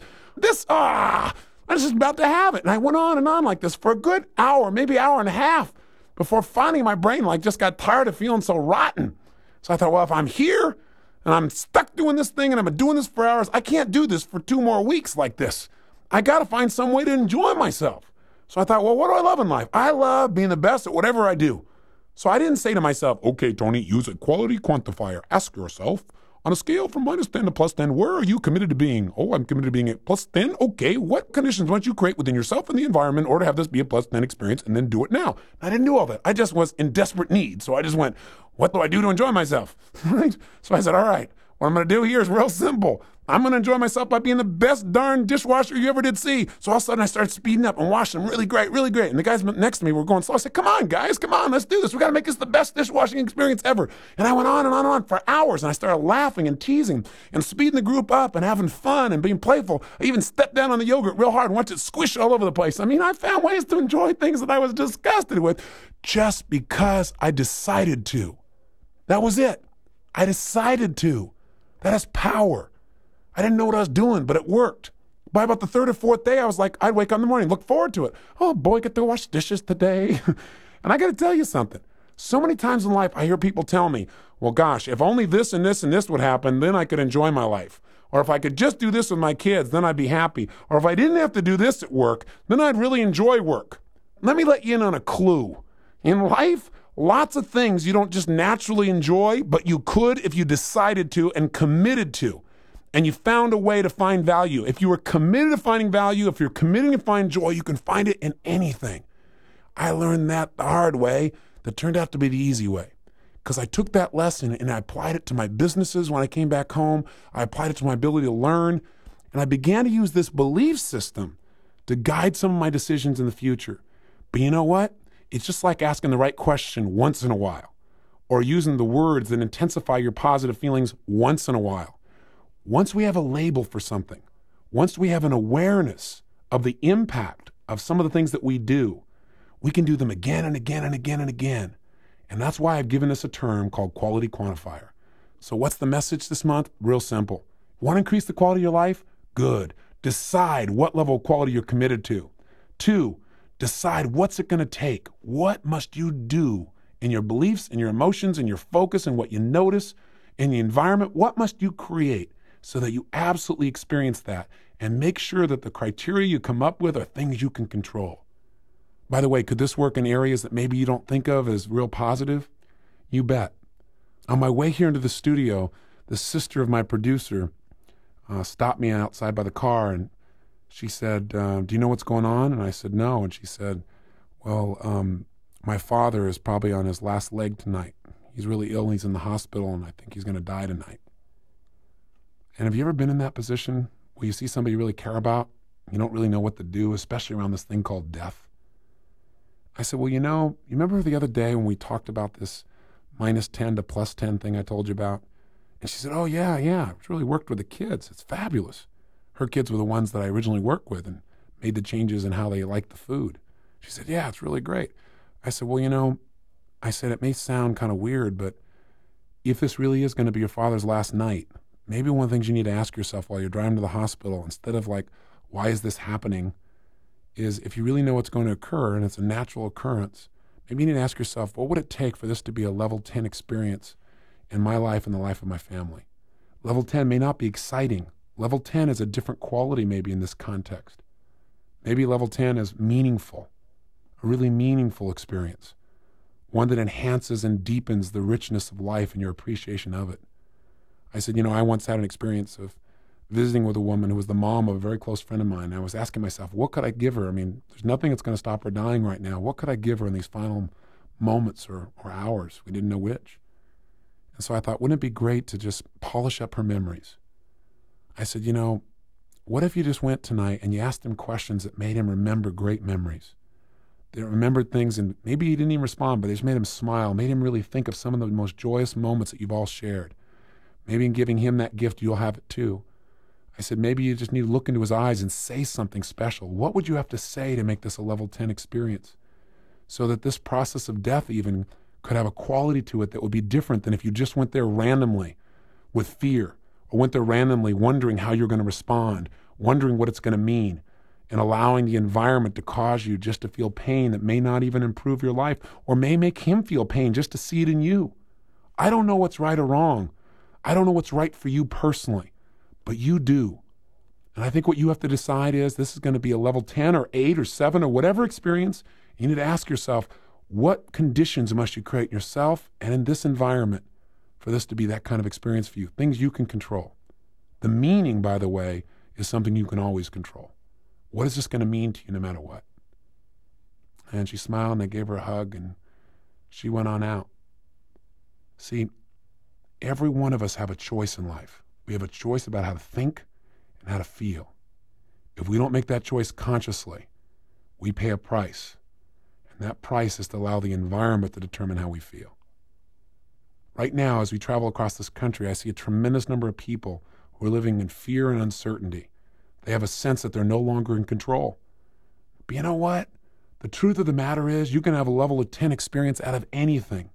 I was just about to have it. And I went on like this for a good hour, maybe hour and a half, before finally my brain just got tired of feeling so rotten. So I thought, well, if I'm here, and I'm stuck doing this thing, and I've been doing this for hours, I can't do this for 2 more weeks like this. I got to find some way to enjoy myself. So I thought, well, what do I love in life? I love being the best at whatever I do. So I didn't say to myself, okay, Tony, use a quality quantifier. Ask yourself, on a scale from -10 to +10, where are you committed to being? Oh, I'm committed to being at +10. Okay, what conditions must you create within yourself and the environment in order to have this be a +10 experience, and then do it now? I didn't do all that. I just was in desperate need. So I just went, what do I do to enjoy myself? Right? So I said, all right, what I'm going to do here is real simple. I'm going to enjoy myself by being the best darn dishwasher you ever did see. So all of a sudden I started speeding up and washing them really great, really great. And the guys next to me were going slow. I said, come on, guys, come on, let's do this. We got to make this the best dishwashing experience ever. And I went on and on and on for hours. And I started laughing and teasing and speeding the group up and having fun and being playful. I even stepped down on the yogurt real hard and watched it squish all over the place. I mean, I found ways to enjoy things that I was disgusted with just because I decided to. That was it. I decided to. That has power. I didn't know what I was doing, but it worked. By about the 3rd or 4th day, I was like, I'd wake up in the morning, look forward to it. Oh boy, get to wash dishes today. And I got to tell you something. So many times in life, I hear people tell me, well, gosh, if only this and this and this would happen, then I could enjoy my life. Or if I could just do this with my kids, then I'd be happy. Or if I didn't have to do this at work, then I'd really enjoy work. Let me let you in on a clue. In life, lots of things you don't just naturally enjoy, but you could if you decided to and committed to. And you found a way to find value. If you were committed to finding value, if you're committed to find joy, you can find it in anything. I learned that the hard way that turned out to be the easy way. Because I took that lesson and I applied it to my businesses when I came back home. I applied it to my ability to learn. And I began to use this belief system to guide some of my decisions in the future. But you know what? It's just like asking the right question once in a while, or using the words that intensify your positive feelings once in a while. Once we have a label for something, once we have an awareness of the impact of some of the things that we do, we can do them again and again and again and again. And that's why I've given this a term called quality quantifier. So what's the message this month? Real simple. Want to increase the quality of your life? Good. Decide what level of quality you're committed to. 2, decide what's it going to take. What must you do in your beliefs, in your emotions, in your focus, and what you notice in the environment? What must you create so that you absolutely experience that, and make sure that the criteria you come up with are things you can control? By the way, could this work in areas that maybe you don't think of as real positive? You bet. On my way here into the studio, the sister of my producer stopped me outside by the car, and she said, do you know what's going on? And I said, no. And she said, well, my father is probably on his last leg tonight. He's really ill. He's in the hospital, and I think he's going to die tonight. And have you ever been in that position where you see somebody you really care about? You don't really know what to do, especially around this thing called death. I said, well, you remember the other day when we talked about this -10 to +10 thing I told you about? And she said, oh, yeah, it's really worked with the kids. It's fabulous. Her kids were the ones that I originally worked with and made the changes in how they liked the food. She said, yeah, it's really great. I said, well, I said, it may sound kind of weird, but if this really is going to be your father's last night, maybe one of the things you need to ask yourself while you're driving to the hospital, instead of like, why is this happening, is if you really know what's going to occur and it's a natural occurrence, maybe you need to ask yourself, what would it take for this to be a level 10 experience in my life and the life of my family? Level 10 may not be exciting. Level 10 is a different quality maybe in this context. Maybe level 10 is meaningful, a really meaningful experience, one that enhances and deepens the richness of life and your appreciation of it. I said, I once had an experience of visiting with a woman who was the mom of a very close friend of mine. I was asking myself, what could I give her? I mean, there's nothing that's going to stop her dying right now. What could I give her in these final moments or hours? We didn't know which. And so I thought, wouldn't it be great to just polish up her memories? I said, what if you just went tonight and you asked him questions that made him remember great memories? They remembered things, and maybe he didn't even respond, but they just made him smile, made him really think of some of the most joyous moments that you've all shared. Maybe in giving him that gift, you'll have it too. I said, maybe you just need to look into his eyes and say something special. What would you have to say to make this a level 10 experience? So that this process of death even could have a quality to it that would be different than if you just went there randomly with fear, or went there randomly wondering how you're going to respond, wondering what it's going to mean, and allowing the environment to cause you just to feel pain that may not even improve your life, or may make him feel pain just to see it in you. I don't know what's right or wrong. I don't know what's right for you personally, but you do. And I think what you have to decide is this is going to be a level 10 or 8 or 7 or whatever experience. You need to ask yourself, what conditions must you create in yourself and in this environment for this to be that kind of experience for you? Things you can control. The meaning, by the way, is something you can always control. What is this going to mean to you no matter what? And she smiled, and I gave her a hug, and she went on out. See, every one of us have a choice in life. We have a choice about how to think and how to feel. If we don't make that choice consciously, we pay a price. And that price is to allow the environment to determine how we feel. Right now, as we travel across this country, I see a tremendous number of people who are living in fear and uncertainty. They have a sense that they're no longer in control. But you know what? The truth of the matter is you can have a level of 10 experience out of anything.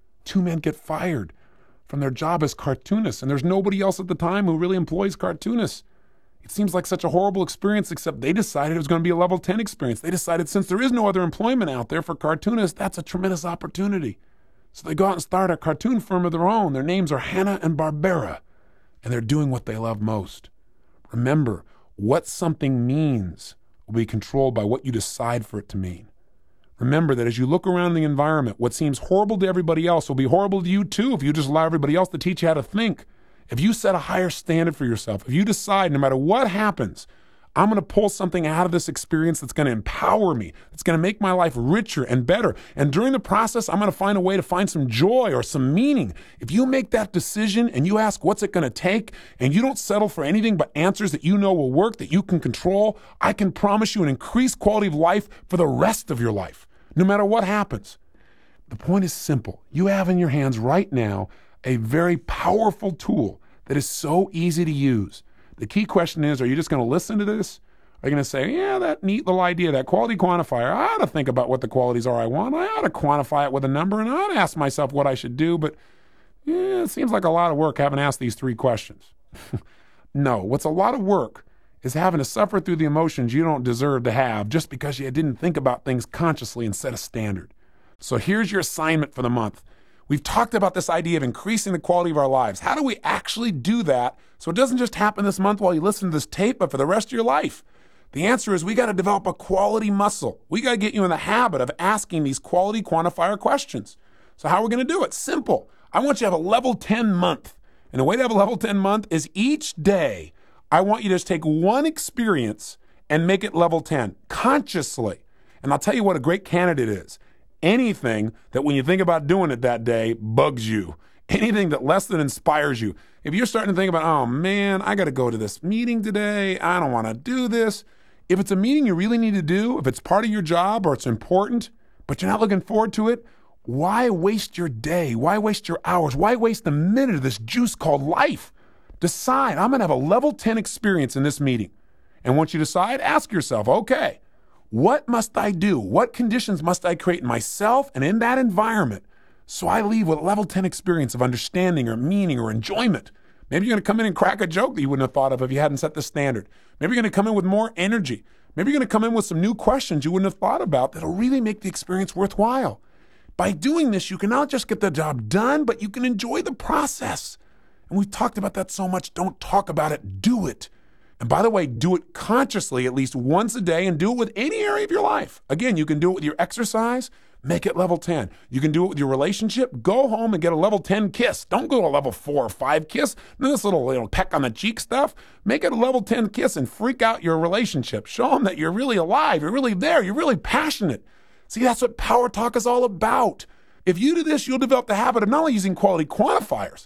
2 men get fired from their job as cartoonists, and there's nobody else at the time who really employs cartoonists. It seems like such a horrible experience, except they decided it was going to be a level 10 experience. They decided since there is no other employment out there for cartoonists, that's a tremendous opportunity. So they go out and start a cartoon firm of their own. Their names are Hanna-Barbera, and they're doing what they love most. Remember, what something means will be controlled by what you decide for it to mean. Remember that as you look around the environment, what seems horrible to everybody else will be horrible to you too if you just allow everybody else to teach you how to think. If you set a higher standard for yourself, if you decide no matter what happens, I'm going to pull something out of this experience that's going to empower me, that's going to make my life richer and better. And during the process, I'm going to find a way to find some joy or some meaning. If you make that decision and you ask what's it going to take, and you don't settle for anything but answers that you know will work, that you can control, I can promise you an increased quality of life for the rest of your life, no matter what happens. The point is simple. You have in your hands right now a very powerful tool that is so easy to use. The key question is, are you just going to listen to this? Are you going to say, yeah, that neat little idea, that quality quantifier, I ought to think about what the qualities are I want. I ought to quantify it with a number, and I ought to ask myself what I should do, but it seems like a lot of work having asked these 3 questions. No, what's a lot of work is having to suffer through the emotions you don't deserve to have just because you didn't think about things consciously and set a standard. So here's your assignment for the month. We've talked about this idea of increasing the quality of our lives. How do we actually do that so it doesn't just happen this month while you listen to this tape, but for the rest of your life? The answer is we got to develop a quality muscle. We got to get you in the habit of asking these quality quantifier questions. So how are we going to do it? Simple. I want you to have a level 10 month. And the way to have a level 10 month is each day, I want you to just take one experience and make it level 10 consciously. And I'll tell you what a great candidate is. Anything that when you think about doing it that day bugs you. Anything that less than inspires you. If you're starting to think about, oh man, I got to go to this meeting today. I don't want to do this. If it's a meeting you really need to do, if it's part of your job or it's important, but you're not looking forward to it, why waste your day? Why waste your hours? Why waste a minute of this juice called life? Decide, I'm going to have a level 10 experience in this meeting. And once you decide, ask yourself, okay, what must I do? What conditions must I create in myself and in that environment so I leave with a level 10 experience of understanding or meaning or enjoyment? Maybe you're going to come in and crack a joke that you wouldn't have thought of if you hadn't set the standard. Maybe you're going to come in with more energy. Maybe you're going to come in with some new questions you wouldn't have thought about that'll really make the experience worthwhile. By doing this, you can not just get the job done, but you can enjoy the process. And we've talked about that so much. Don't talk about it, do it. And by the way, do it consciously at least once a day and do it with any area of your life. Again, you can do it with your exercise, make it level 10. You can do it with your relationship, go home and get a level 10 kiss. Don't go to a level 4 or 5 kiss. None of this little peck on the cheek stuff. Make it a level 10 kiss and freak out your relationship. Show them that you're really alive, you're really there, you're really passionate. See, that's what Power Talk is all about. If you do this, you'll develop the habit of not only using quality quantifiers,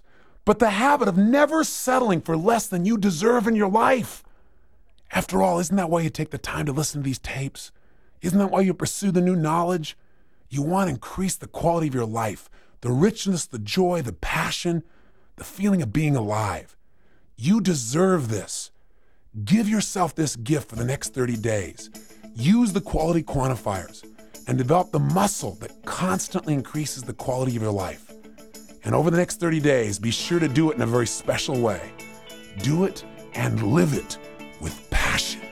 but the habit of never settling for less than you deserve in your life. After all, isn't that why you take the time to listen to these tapes? Isn't that why you pursue the new knowledge? You want to increase the quality of your life, the richness, the joy, the passion, the feeling of being alive. You deserve this. Give yourself this gift for the next 30 days. Use the quality quantifiers and develop the muscle that constantly increases the quality of your life. And over the next 30 days, be sure to do it in a very special way. Do it and live it with passion.